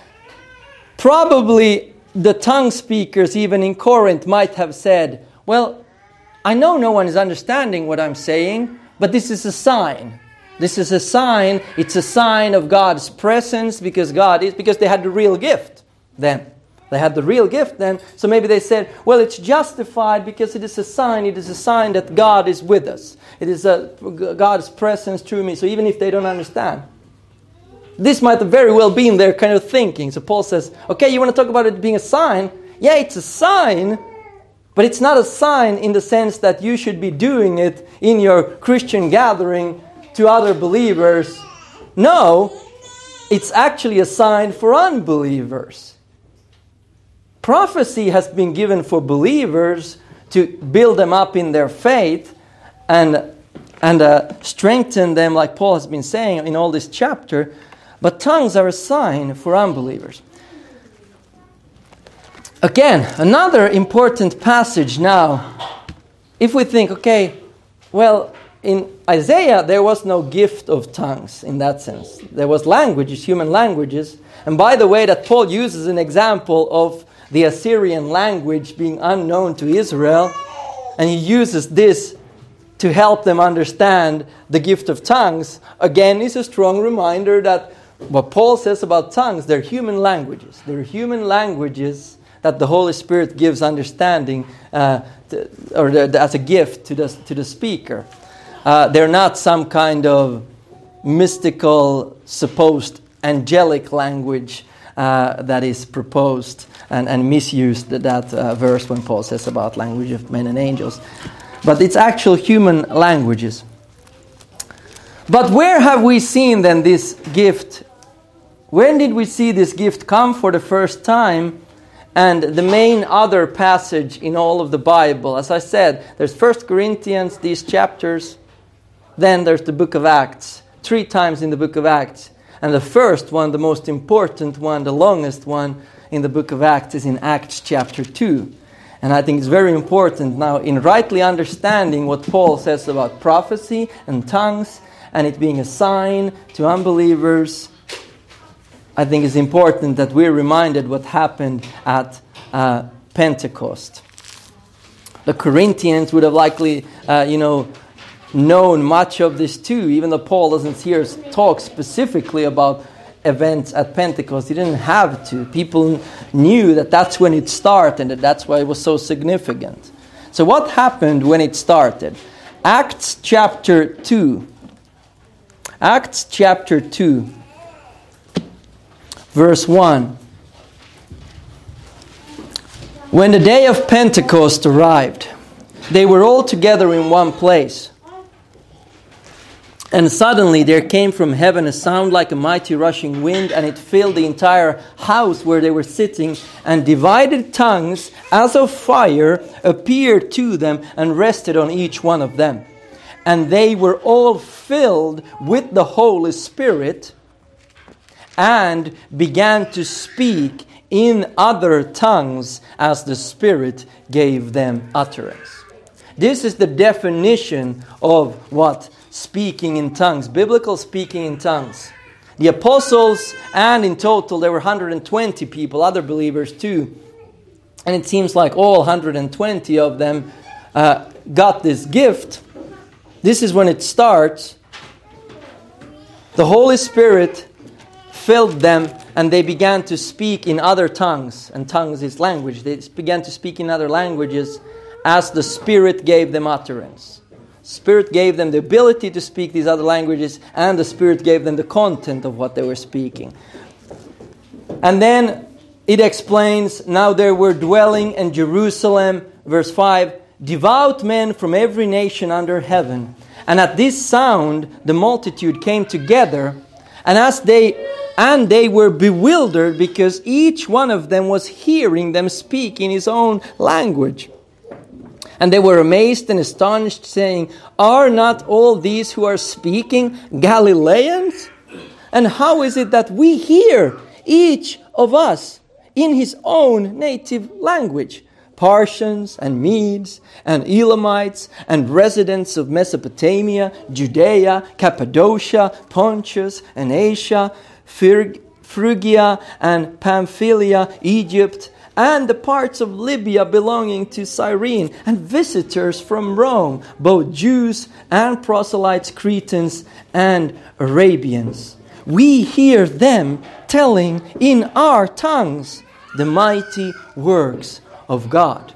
Probably the tongue speakers even in Corinth might have said, well, I know no one is understanding what I'm saying, But this is a sign. This is a sign. It's a sign of God's presence because God is, because they had the real gift then. They had the real gift then. So maybe they said, well, it's justified because it is a sign. It is a sign that God is with us. It is a, God's presence through me. So even if they don't understand, this might have very well been their kind of thinking. So Paul says, okay, you want to talk about it being a sign? Yeah, it's a sign. But it's not a sign in the sense that you should be doing it in your Christian gathering to other believers. No, it's actually a sign for unbelievers. Prophecy has been given for believers to build them up in their faith and, and uh, strengthen them, like Paul has been saying in all this chapter. But tongues are a sign for unbelievers. Again, another important passage now. If we think, okay, well, in Isaiah, there was no gift of tongues in that sense. There was languages, human languages. And by the way, that Paul uses an example of the Assyrian language being unknown to Israel. And he uses this to help them understand the gift of tongues. Again, is a strong reminder that what Paul says about tongues, they're human languages. They're human languages that the Holy Spirit gives understanding uh, to, or the, as a gift to the, to the speaker. Uh, they're not some kind of mystical, supposed angelic language uh, that is proposed and, and misused, that uh, verse when Paul says about language of men and angels. But it's actual human languages. But where have we seen then this gift? When did we see this gift come for the first time? And the main other passage in all of the Bible, as I said, there's First Corinthians, these chapters. Then there's the book of Acts, three times in the book of Acts. And the first one, the most important one, the longest one in the book of Acts is in Acts chapter two. And I think it's very important now in rightly understanding what Paul says about prophecy and tongues and it being a sign to unbelievers. I think it's important that we're reminded what happened at uh, Pentecost. The Corinthians would have likely, uh, you know, known much of this too, even though Paul doesn't here talk specifically about events at Pentecost. He didn't have to. People knew that that's when it started and that that's why it was so significant. So what happened when it started? Acts chapter two. Acts chapter two. Verse one. When the day of Pentecost arrived, they were all together in one place. And suddenly there came from heaven a sound like a mighty rushing wind, and it filled the entire house where they were sitting, and divided tongues as of fire appeared to them and rested on each one of them. And they were all filled with the Holy Spirit and began to speak in other tongues as the Spirit gave them utterance. This is the definition of what speaking in tongues, biblical speaking in tongues. The apostles, and in total there were one hundred twenty people, other believers too. And it seems like all one hundred twenty of them uh, got this gift. This is when it starts. The Holy Spirit filled them and they began to speak in other tongues. And tongues is language. They began to speak in other languages as the Spirit gave them utterance. Spirit gave them the ability to speak these other languages, and the Spirit gave them the content of what they were speaking. And then it explains, now there were dwelling in Jerusalem, verse five, devout men from every nation under heaven. And at this sound the multitude came together, and as they and they were bewildered because each one of them was hearing them speak in his own language. And they were amazed and astonished, saying, are not all these who are speaking Galileans? And how is it that we hear, each of us, in his own native language? Parthians and Medes and Elamites and residents of Mesopotamia, Judea, Cappadocia, Pontus and Asia, Phrygia and Pamphylia, Egypt and the parts of Libya belonging to Cyrene, and visitors from Rome, both Jews and proselytes, Cretans and Arabians. We hear them telling in our tongues the mighty works of God.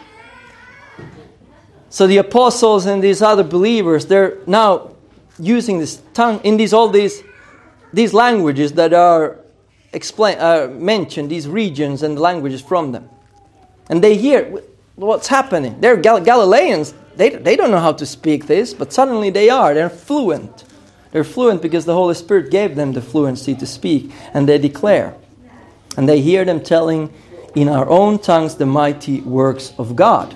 So the apostles and these other believers, they're now using this tongue in these all these these languages that are explain uh, mentioned, these regions and languages from them, and they hear what's happening. They're Gal- Galileans. They they don't know how to speak this, but suddenly they are. They're fluent. They're fluent because the Holy Spirit gave them the fluency to speak, and they declare, and they hear them telling in our own tongues the mighty works of God.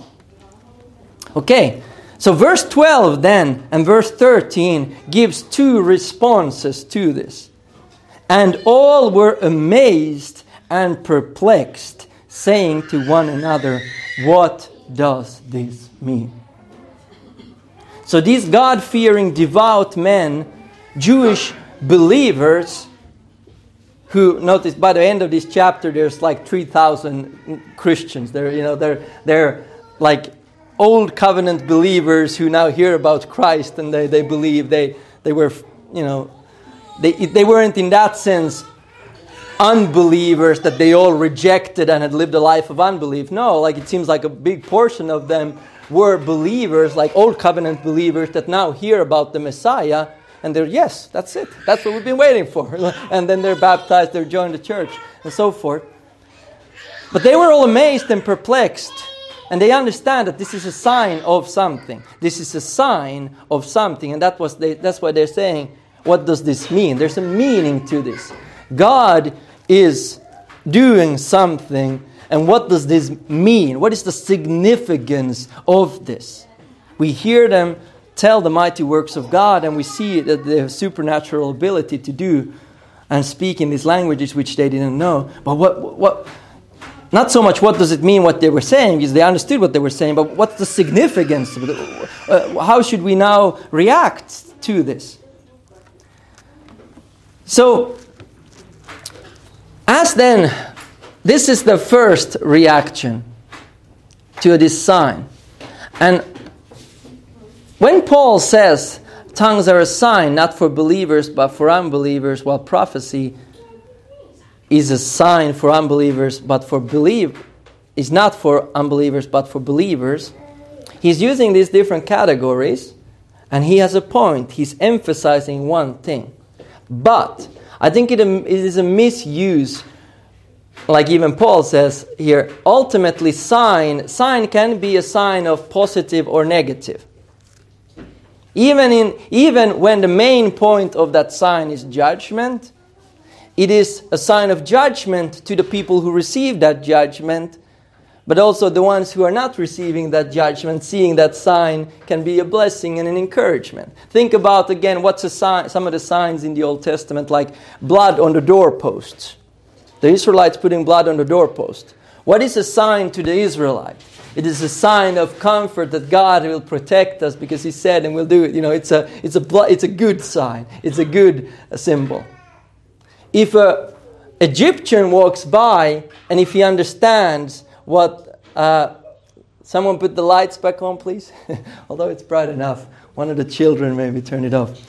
Okay, so verse twelve then and verse thirteen gives two responses to this. And all were amazed and perplexed, saying to one another, what does this mean? So these God-fearing, devout men, Jewish believers, who, notice by the end of this chapter, there's like three thousand Christians. They're, you know, they're, they're like old covenant believers who now hear about Christ, and they, they believe they, they were, you know, they, they weren't in that sense unbelievers that they all rejected and had lived a life of unbelief. No, like it seems like a big portion of them were believers, like old covenant believers that now hear about the Messiah, and they're, yes, that's it. That's what we've been waiting for. And then they're baptized, they're joined the church, and so forth. But they were all amazed and perplexed. And they understand that this is a sign of something. This is a sign of something. And that was they, that's why they're saying, what does this mean? There's a meaning to this. God is doing something. And what does this mean? What is the significance of this? We hear them tell the mighty works of God, and we see that they have supernatural ability to do and speak in these languages which they didn't know. But what what not so much what does it mean what they were saying, because they understood what they were saying, but what's the significance of it? Uh, how should we now react to this? So, as then, this is the first reaction to this sign. And when Paul says tongues are a sign not for believers but for unbelievers, while prophecy is a sign for unbelievers but for believe is not for unbelievers but for believers, he's using these different categories, and he has a point. He's emphasizing one thing. But I think it, it is a misuse, like even Paul says here. Ultimately, sign sign can be a sign of positive or negative. Even in even when the main point of that sign is judgment, it is a sign of judgment to the people who receive that judgment, but also the ones who are not receiving that judgment, seeing that sign can be a blessing and an encouragement. Think about again what's a sign, some of the signs in the Old Testament, like blood on the doorposts. The Israelites putting blood on the doorpost. What is a sign to the Israelites? It is a sign of comfort that God will protect us because He said and will do it. You know, it's a it's a it's a good sign. It's a good symbol. If a Egyptian walks by and if he understands what uh, someone put the lights back on, please. Although it's bright enough, one of the children maybe turn it off.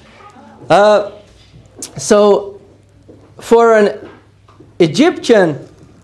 Uh, so, for an Egyptian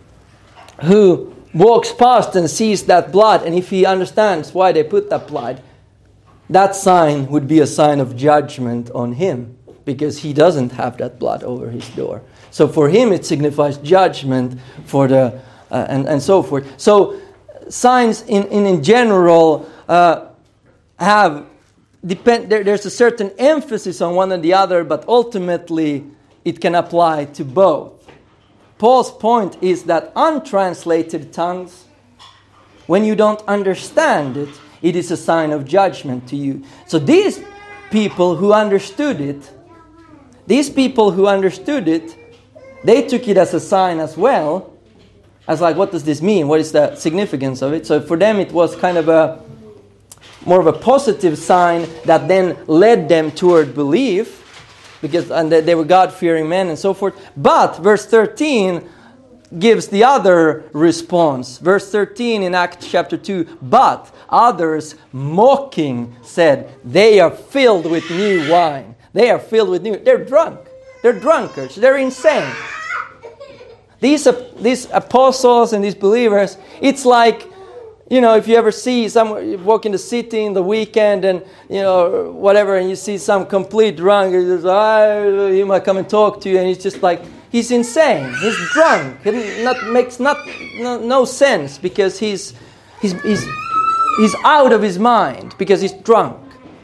who walks past and sees that blood, and if he understands why they put that blood, that sign would be a sign of judgment on him, because he doesn't have that blood over his door. So for him it signifies judgment for the uh, and, and so forth. So signs in, in, in general uh, have depend there, there's a certain emphasis on one or the other, but ultimately it can apply to both. Paul's point is that untranslated tongues, when you don't understand it, it is a sign of judgment to you. So these people who understood it, these people who understood it, they took it as a sign as well, as like, what does this mean? What is the significance of it? So for them it was kind of a more of a positive sign that then led them toward belief, because and they were God-fearing men and so forth. But verse thirteen gives the other response. Verse thirteen in Acts chapter two. But others mocking said, they are filled with new wine. They are filled with new. They're drunk. They're drunkards. They're insane. These, these apostles and these believers, it's like, you know, if you ever see someone, you walk in the city in the weekend and, you know, whatever, and you see some complete drunk, just, oh, he might come and talk to you, and he's just like, he's insane. He's drunk. It not, makes not no, no sense because he's, he's, he's, he's out of his mind because he's drunk.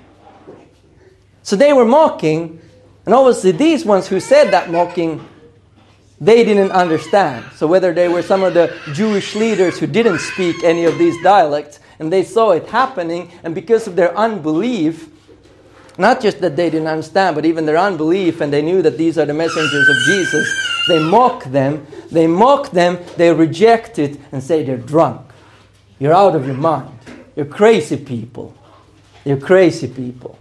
So they were mocking, and obviously these ones who said that mocking, they didn't understand. So whether they were some of the Jewish leaders who didn't speak any of these dialects, and they saw it happening, and because of their unbelief, not just that they didn't understand, but even their unbelief, and they knew that these are the messengers of Jesus, they mock them, they mock them, they reject it, and say they're drunk. You're out of your mind. You're crazy people. You're crazy people.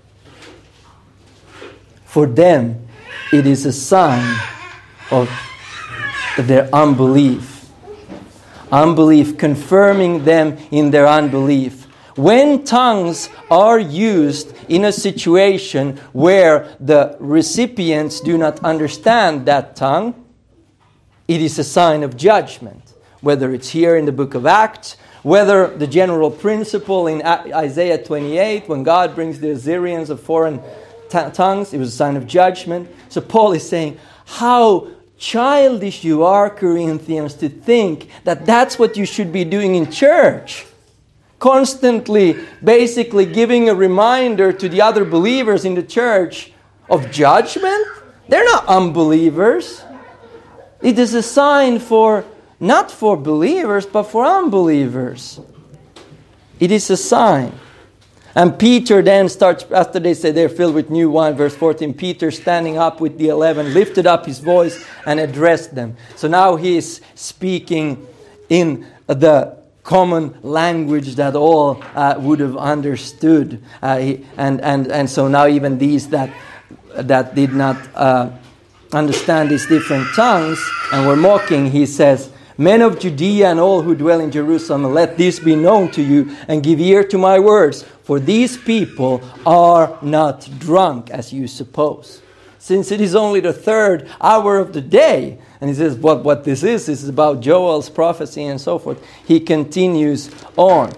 For them, it is a sign of their unbelief. Unbelief, confirming them in their unbelief. When tongues are used in a situation where the recipients do not understand that tongue, it is a sign of judgment. Whether it's here in the book of Acts, whether the general principle in Isaiah twenty-eight, when God brings the Assyrians of foreign t- tongues, it was a sign of judgment. So Paul is saying, how childish you are, Corinthians, to think that that's what you should be doing in church. Constantly, basically giving a reminder to the other believers in the church of judgment. They're not unbelievers. It is a sign for, not for believers, but for unbelievers. It is a sign. And Peter then starts, after they say they're filled with new wine, verse fourteen, Peter standing up with the eleven, lifted up his voice and addressed them. So now he is speaking in the common language that all uh, would have understood. Uh, he, and, and, and so now even these that, that did not uh, understand these different tongues and were mocking, he says, men of Judea and all who dwell in Jerusalem, let this be known to you and give ear to my words. For these people are not drunk, as you suppose. Since it is only the third hour of the day, and he says what, what this is, this is about Joel's prophecy and so forth. He continues on.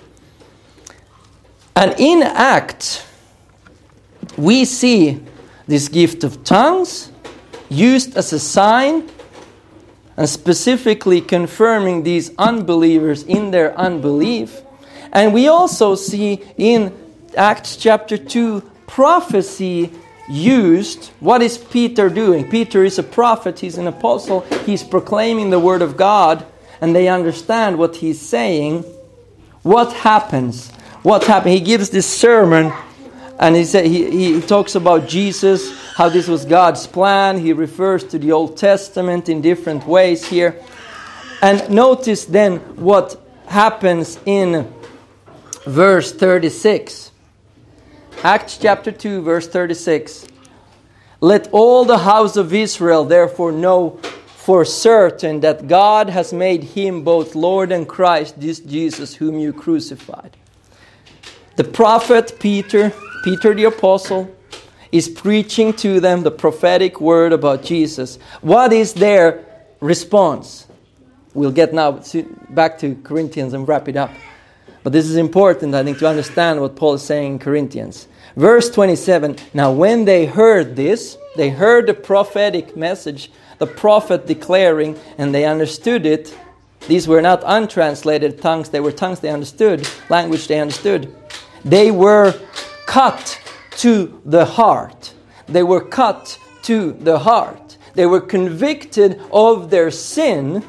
And in Acts, we see this gift of tongues used as a sign and specifically confirming these unbelievers in their unbelief. And we also see in Acts chapter two, prophecy used. What is Peter doing? Peter is a prophet, he's an apostle, he's proclaiming the word of God, and they understand what he's saying. What happens? What happened? He gives this sermon, and he, said, he, he talks about Jesus, how this was God's plan. He refers to the Old Testament in different ways here. And notice then what happens in verse thirty-six. Acts chapter two, verse thirty-six. Let all the house of Israel therefore know for certain that God has made him both Lord and Christ, this Jesus whom you crucified. The prophet Peter, Peter the apostle, is preaching to them the prophetic word about Jesus. What is their response? We'll get now back to Corinthians and wrap it up. But this is important, I think, to understand what Paul is saying in Corinthians. Verse twenty-seven, now when they heard this, they heard the prophetic message, the prophet declaring, and they understood it. These were not untranslated tongues, they were tongues they understood, language they understood. They were cut to the heart. They were cut to the heart. They were convicted of their sin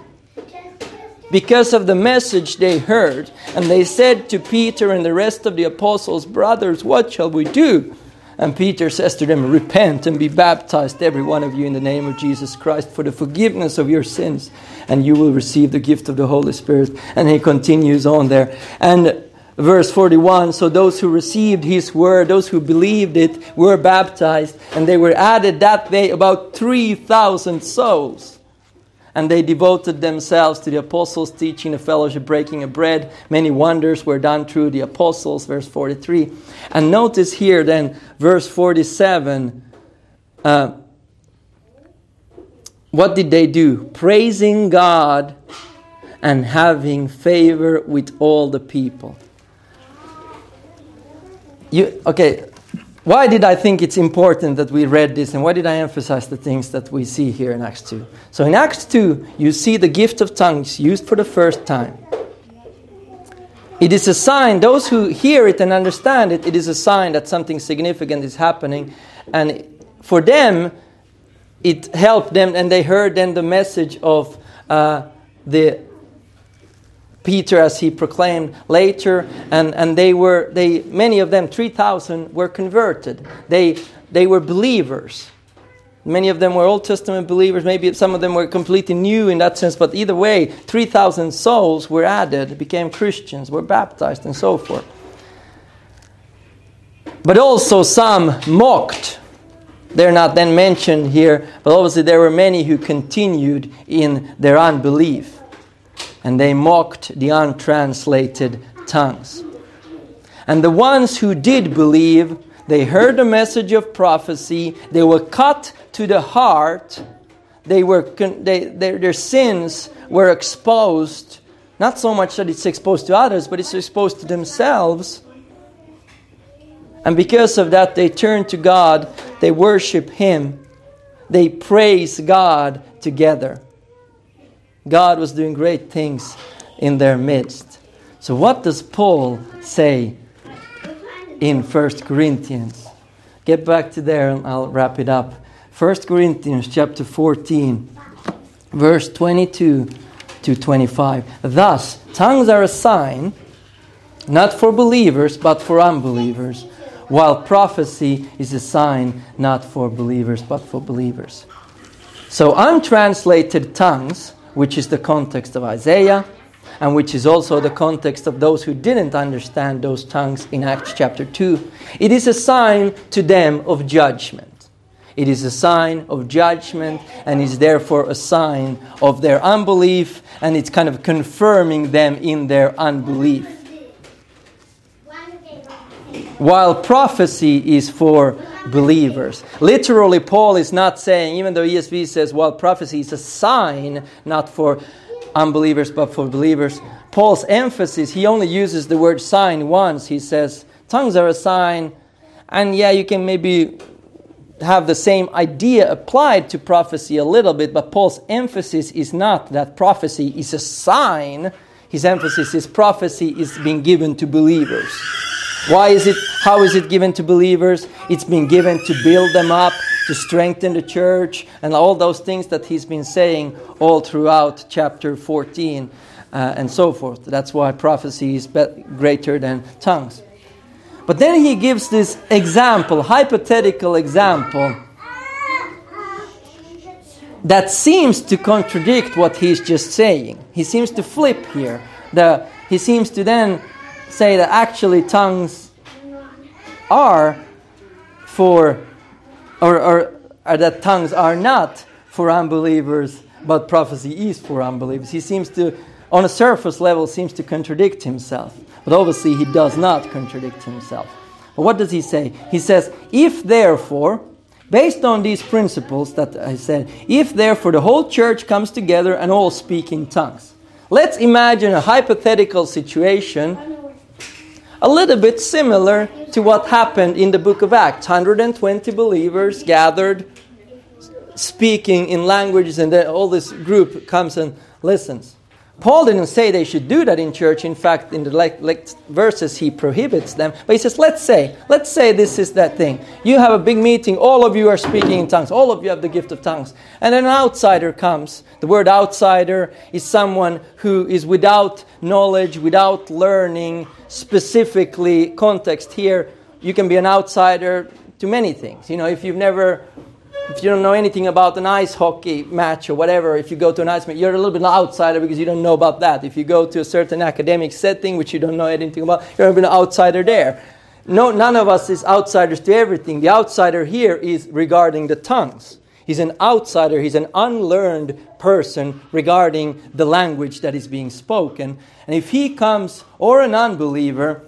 because of the message they heard. And they said to Peter and the rest of the apostles, brothers, what shall we do? And Peter says to them, repent and be baptized, every one of you, in the name of Jesus Christ for the forgiveness of your sins, and you will receive the gift of the Holy Spirit. And he continues on there. And verse forty-one, so those who received his word, those who believed it, were baptized, and they were added that day about three thousand souls. And they devoted themselves to the apostles' teaching, the fellowship, breaking of bread. Many wonders were done through the apostles, verse forty-three. And notice here then, verse forty-seven, uh, what did they do? Praising God and having favor with all the people. You okay? Why did I think it's important that we read this, and why did I emphasize the things that we see here in Acts two? So in Acts two, you see the gift of tongues used for the first time. It is a sign, those who hear it and understand it, it is a sign that something significant is happening. And for them, it helped them, and they heard then the message of uh, the Peter as he proclaimed later, and, and they were they many of them, three thousand, were converted. They they were believers. Many of them were Old Testament believers. Maybe some of them were completely new in that sense. But either way, three thousand souls were added, became Christians, were baptized, and so forth. But also some mocked. They're not then mentioned here, but obviously there were many who continued in their unbelief. And they mocked the untranslated tongues. And the ones who did believe, they heard the message of prophecy, they were cut to the heart, they were they, their, their sins were exposed, not so much that it's exposed to others, but it's exposed to themselves. And because of that, they turn to God, they worship Him, they praise God together. God was doing great things in their midst. So what does Paul say in First Corinthians? Get back to there and I'll wrap it up. First Corinthians chapter fourteen, verse twenty-two to twenty-five. Thus, tongues are a sign, not for believers, but for unbelievers, while prophecy is a sign not for believers, but for believers. So untranslated tongues, which is the context of Isaiah, and which is also the context of those who didn't understand those tongues in Acts chapter two. It is a sign to them of judgment. It is a sign of judgment, and is therefore a sign of their unbelief, and it's kind of confirming them in their unbelief. While prophecy is for believers. Literally, Paul is not saying, even though E S V says, while prophecy is a sign, not for unbelievers, but for believers. Paul's emphasis, he only uses the word sign once. He says, tongues are a sign, and yeah, you can maybe have the same idea applied to prophecy a little bit, but Paul's emphasis is not that prophecy is a sign. His emphasis is prophecy is being given to believers. Why is it, how is it given to believers? It's been given to build them up, to strengthen the church, and all those things that he's been saying all throughout chapter fourteen uh, and so forth. That's why prophecy is be- greater than tongues. But then he gives this example, hypothetical example, that seems to contradict what he's just saying. He seems to flip here. The, he seems to then say that actually tongues are for, or, or, or that tongues are not for unbelievers, but prophecy is for unbelievers. He seems to, on a surface level, seems to contradict himself. But obviously he does not contradict himself. But what does he say? He says, if therefore, based on these principles that I said, if therefore the whole church comes together and all speak in tongues. Let's imagine a hypothetical situation a little bit similar to what happened in the book of Acts. one hundred twenty believers gathered, speaking in languages, and then all this group comes and listens. Paul didn't say they should do that in church. In fact, in the next verses, he prohibits them. But he says, let's say, let's say this is that thing. You have a big meeting. All of you are speaking in tongues. All of you have the gift of tongues. And an outsider comes. The word outsider is someone who is without knowledge, without learning, specifically context here. You can be an outsider to many things. You know, if you've never... If you don't know anything about an ice hockey match or whatever, if you go to an ice match, you're a little bit an outsider because you don't know about that. If you go to a certain academic setting which you don't know anything about, you're a bit an outsider there. No, none of us is outsiders to everything. The outsider here is regarding the tongues. He's an outsider. He's an unlearned person regarding the language that is being spoken. And if he comes, or an unbeliever,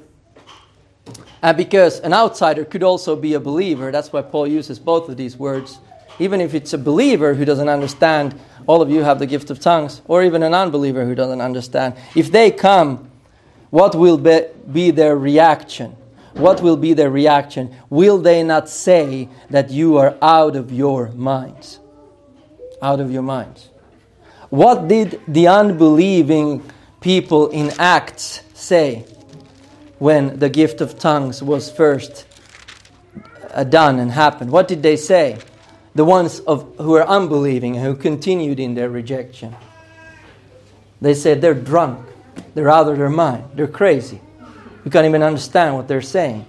and because an outsider could also be a believer, that's why Paul uses both of these words. Even if it's a believer who doesn't understand, all of you have the gift of tongues, or even an unbeliever who doesn't understand. If they come, what will be, be their reaction? What will be their reaction? Will they not say that you are out of your minds? Out of your minds. What did the unbelieving people in Acts say when the gift of tongues was first uh, done and happened? What did they say? The ones of who are unbelieving and who continued in their rejection. They said they're drunk. They're out of their mind. They're crazy. We can't even understand what they're saying.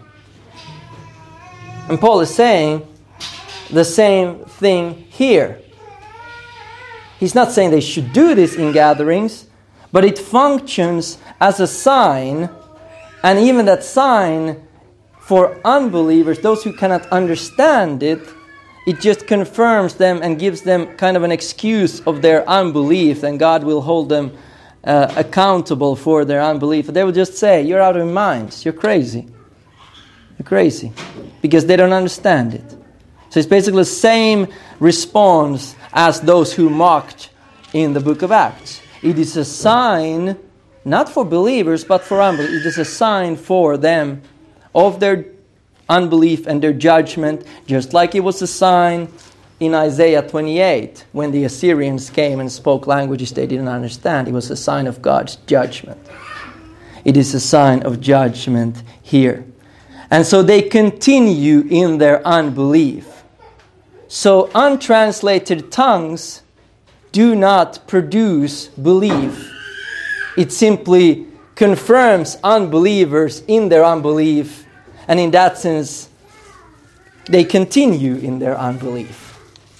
And Paul is saying the same thing here. He's not saying they should do this in gatherings, but it functions as a sign, and even that sign for unbelievers, those who cannot understand it, it just confirms them and gives them kind of an excuse of their unbelief, and God will hold them uh, accountable for their unbelief. They will just say, you're out of your minds, you're crazy. You're crazy. Because they don't understand it. So it's basically the same response as those who mocked in the book of Acts. It is a sign, not for believers, but for unbelievers. It is a sign for them of their unbelief and their judgment, just like it was a sign in Isaiah twenty-eight when the Assyrians came and spoke languages they didn't understand. It was a sign of God's judgment. It is a sign of judgment here. And so they continue in their unbelief. So untranslated tongues do not produce belief. It simply confirms unbelievers in their unbelief. And in that sense, they continue in their unbelief.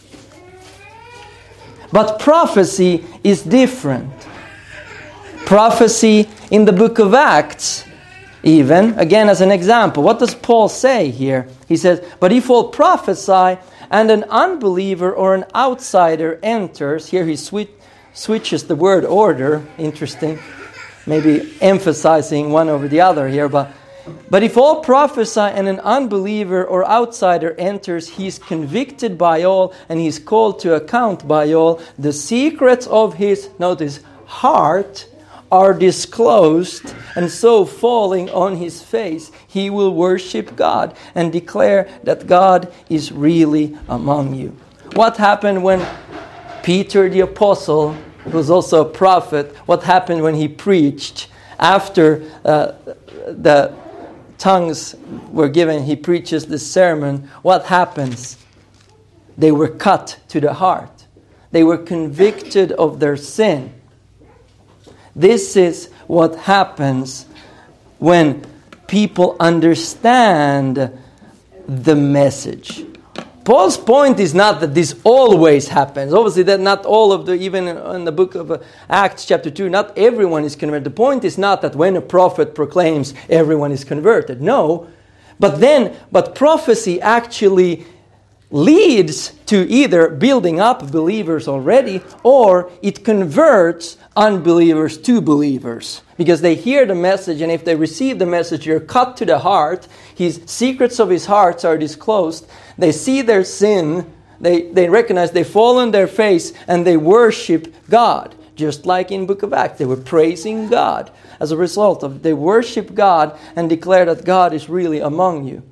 But prophecy is different. Prophecy in the book of Acts, even, again as an example, what does Paul say here? He says, but if all prophesy and an unbeliever or an outsider enters, here he swi- switches the word order, interesting, maybe emphasizing one over the other here, but But if all prophesy and an unbeliever or outsider enters, he is convicted by all and he is called to account by all. The secrets of his, notice, heart are disclosed, and so falling on his face, he will worship God and declare that God is really among you. What happened when Peter the apostle, who was also a prophet, what happened when he preached after uh, the tongues were given, he preaches this sermon? What happens? They were cut to the heart. They were convicted of their sin. This is what happens when people understand the message. Paul's point is not that this always happens. Obviously, that not all of the, even in the book of Acts chapter two, not everyone is converted. The point is not that when a prophet proclaims, everyone is converted. No. But then, but prophecy actually leads to either building up believers already, or it converts unbelievers to believers. Because they hear the message, and if they receive the message, you're cut to the heart. His secrets of his hearts are disclosed. They see their sin, they, they recognize, they fall on their face, and they worship God. Just like in book of Acts, they were praising God. As a result of it, they worship God and declare that God is really among you.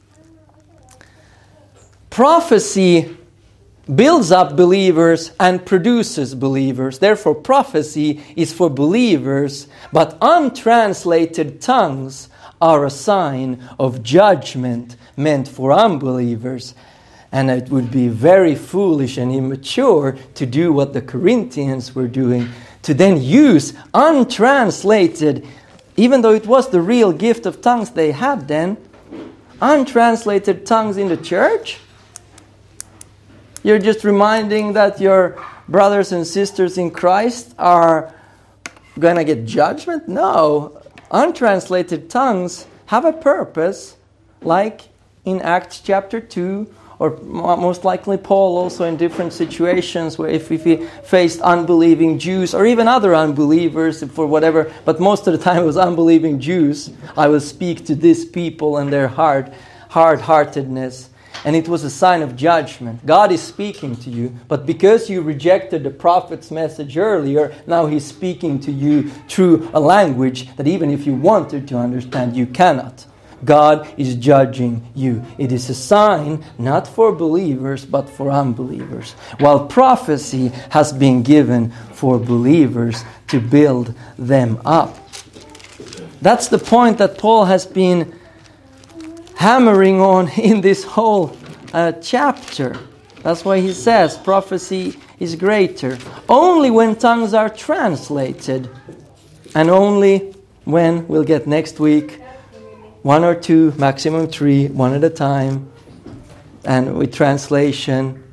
Prophecy builds up believers and produces believers. Therefore, prophecy is for believers, but untranslated tongues are a sign of judgment meant for unbelievers. And it would be very foolish and immature to do what the Corinthians were doing, to then use untranslated, even though it was the real gift of tongues they had then, untranslated tongues in the church. You're just reminding that your brothers and sisters in Christ are going to get judgment? No. Untranslated tongues have a purpose, like in Acts chapter two, or most likely Paul also in different situations where if, if he faced unbelieving Jews or even other unbelievers for whatever, but most of the time it was unbelieving Jews, I will speak to these people and their hard, hard-heartedness. And it was a sign of judgment. God is speaking to you, but because you rejected the prophet's message earlier, now he's speaking to you through a language that even if you wanted to understand, you cannot. God is judging you. It is a sign not for believers, but for unbelievers. While prophecy has been given for believers to build them up. That's the point that Paul has been hammering on in this whole uh, chapter. That's why he says prophecy is greater. Only when tongues are translated, and only when, we'll get next week, one or two, maximum three, one at a time, and with translation,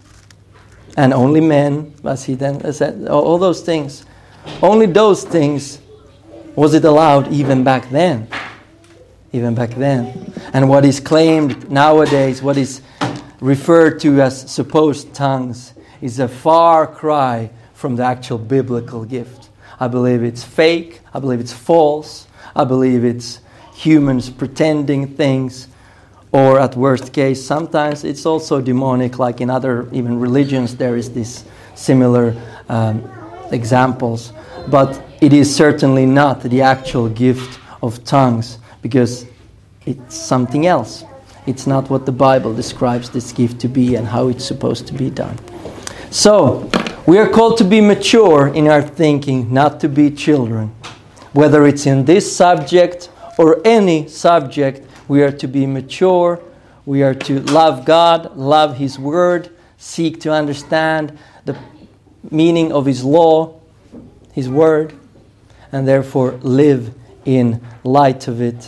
and only men, as he then said, all those things. Only those things was it allowed even back then. Even back then. And what is claimed nowadays, what is referred to as supposed tongues, is a far cry from the actual biblical gift. I believe it's fake. I believe it's false. I believe it's humans pretending things. Or at worst case, sometimes it's also demonic, like in other even religions there is this similar um, examples. But it is certainly not the actual gift of tongues, because it's something else. It's not what the Bible describes this gift to be and how it's supposed to be done. So, we are called to be mature in our thinking, not to be children. Whether it's in this subject or any subject, we are to be mature. We are to love God, love His Word, seek to understand the meaning of His law, His Word, and therefore live in light of it.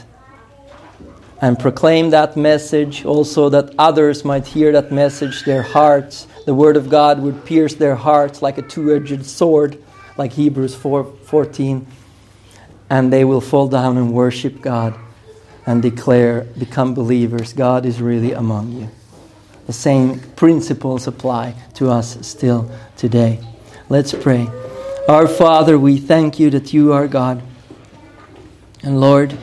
And proclaim that message, also that others might hear that message, their hearts. The Word of God would pierce their hearts like a two-edged sword, like Hebrews four fourteen. And they will fall down and worship God and declare, become believers. God is really among you. The same principles apply to us still today. Let's pray. Our Father, we thank you that you are God. And Lord,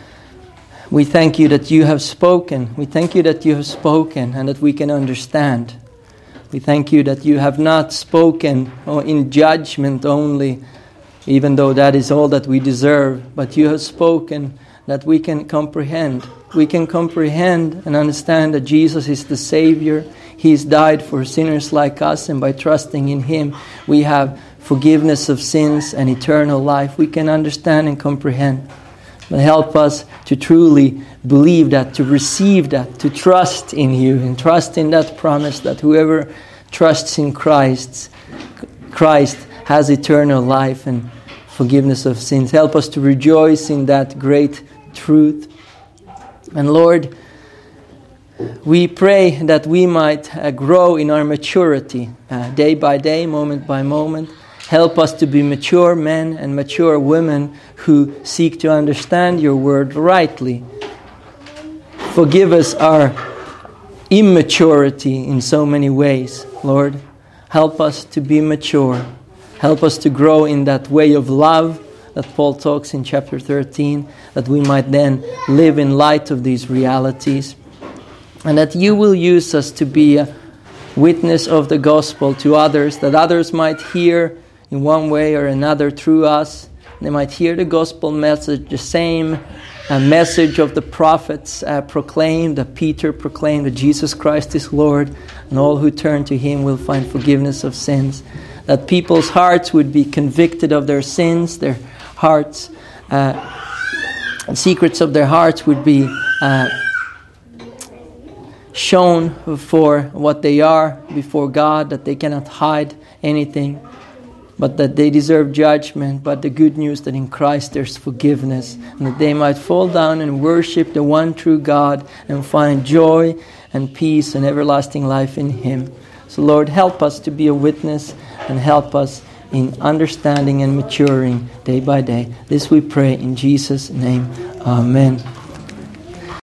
we thank you that you have spoken. We thank you that you have spoken and that we can understand. We thank you that you have not spoken in judgment only, even though that is all that we deserve, but you have spoken that we can comprehend. We can comprehend and understand that Jesus is the Savior. He's died for sinners like us, and by trusting in Him, we have forgiveness of sins and eternal life. We can understand and comprehend. But help us to truly believe that, to receive that, to trust in you and trust in that promise that whoever trusts in Christ, Christ has eternal life and forgiveness of sins. Help us to rejoice in that great truth. And Lord, we pray that we might uh, grow in our maturity uh, day by day, moment by moment. Help us to be mature men and mature women who seek to understand your word rightly. Forgive us our immaturity in so many ways, Lord. Help us to be mature. Help us to grow in that way of love that Paul talks in chapter thirteen, that we might then live in light of these realities, and that you will use us to be a witness of the gospel to others, that others might hear in one way or another through us. They might hear the gospel message, the same uh, message of the prophets uh, proclaimed, that Peter proclaimed, that Jesus Christ is Lord, and all who turn to Him will find forgiveness of sins. That people's hearts would be convicted of their sins, their hearts, uh, and secrets of their hearts would be uh, shown for what they are before God, that they cannot hide anything, but that they deserve judgment, but the good news that in Christ there's forgiveness, and that they might fall down and worship the one true God and find joy and peace and everlasting life in Him. So Lord, help us to be a witness and help us in understanding and maturing day by day. This we pray in Jesus' name. Amen.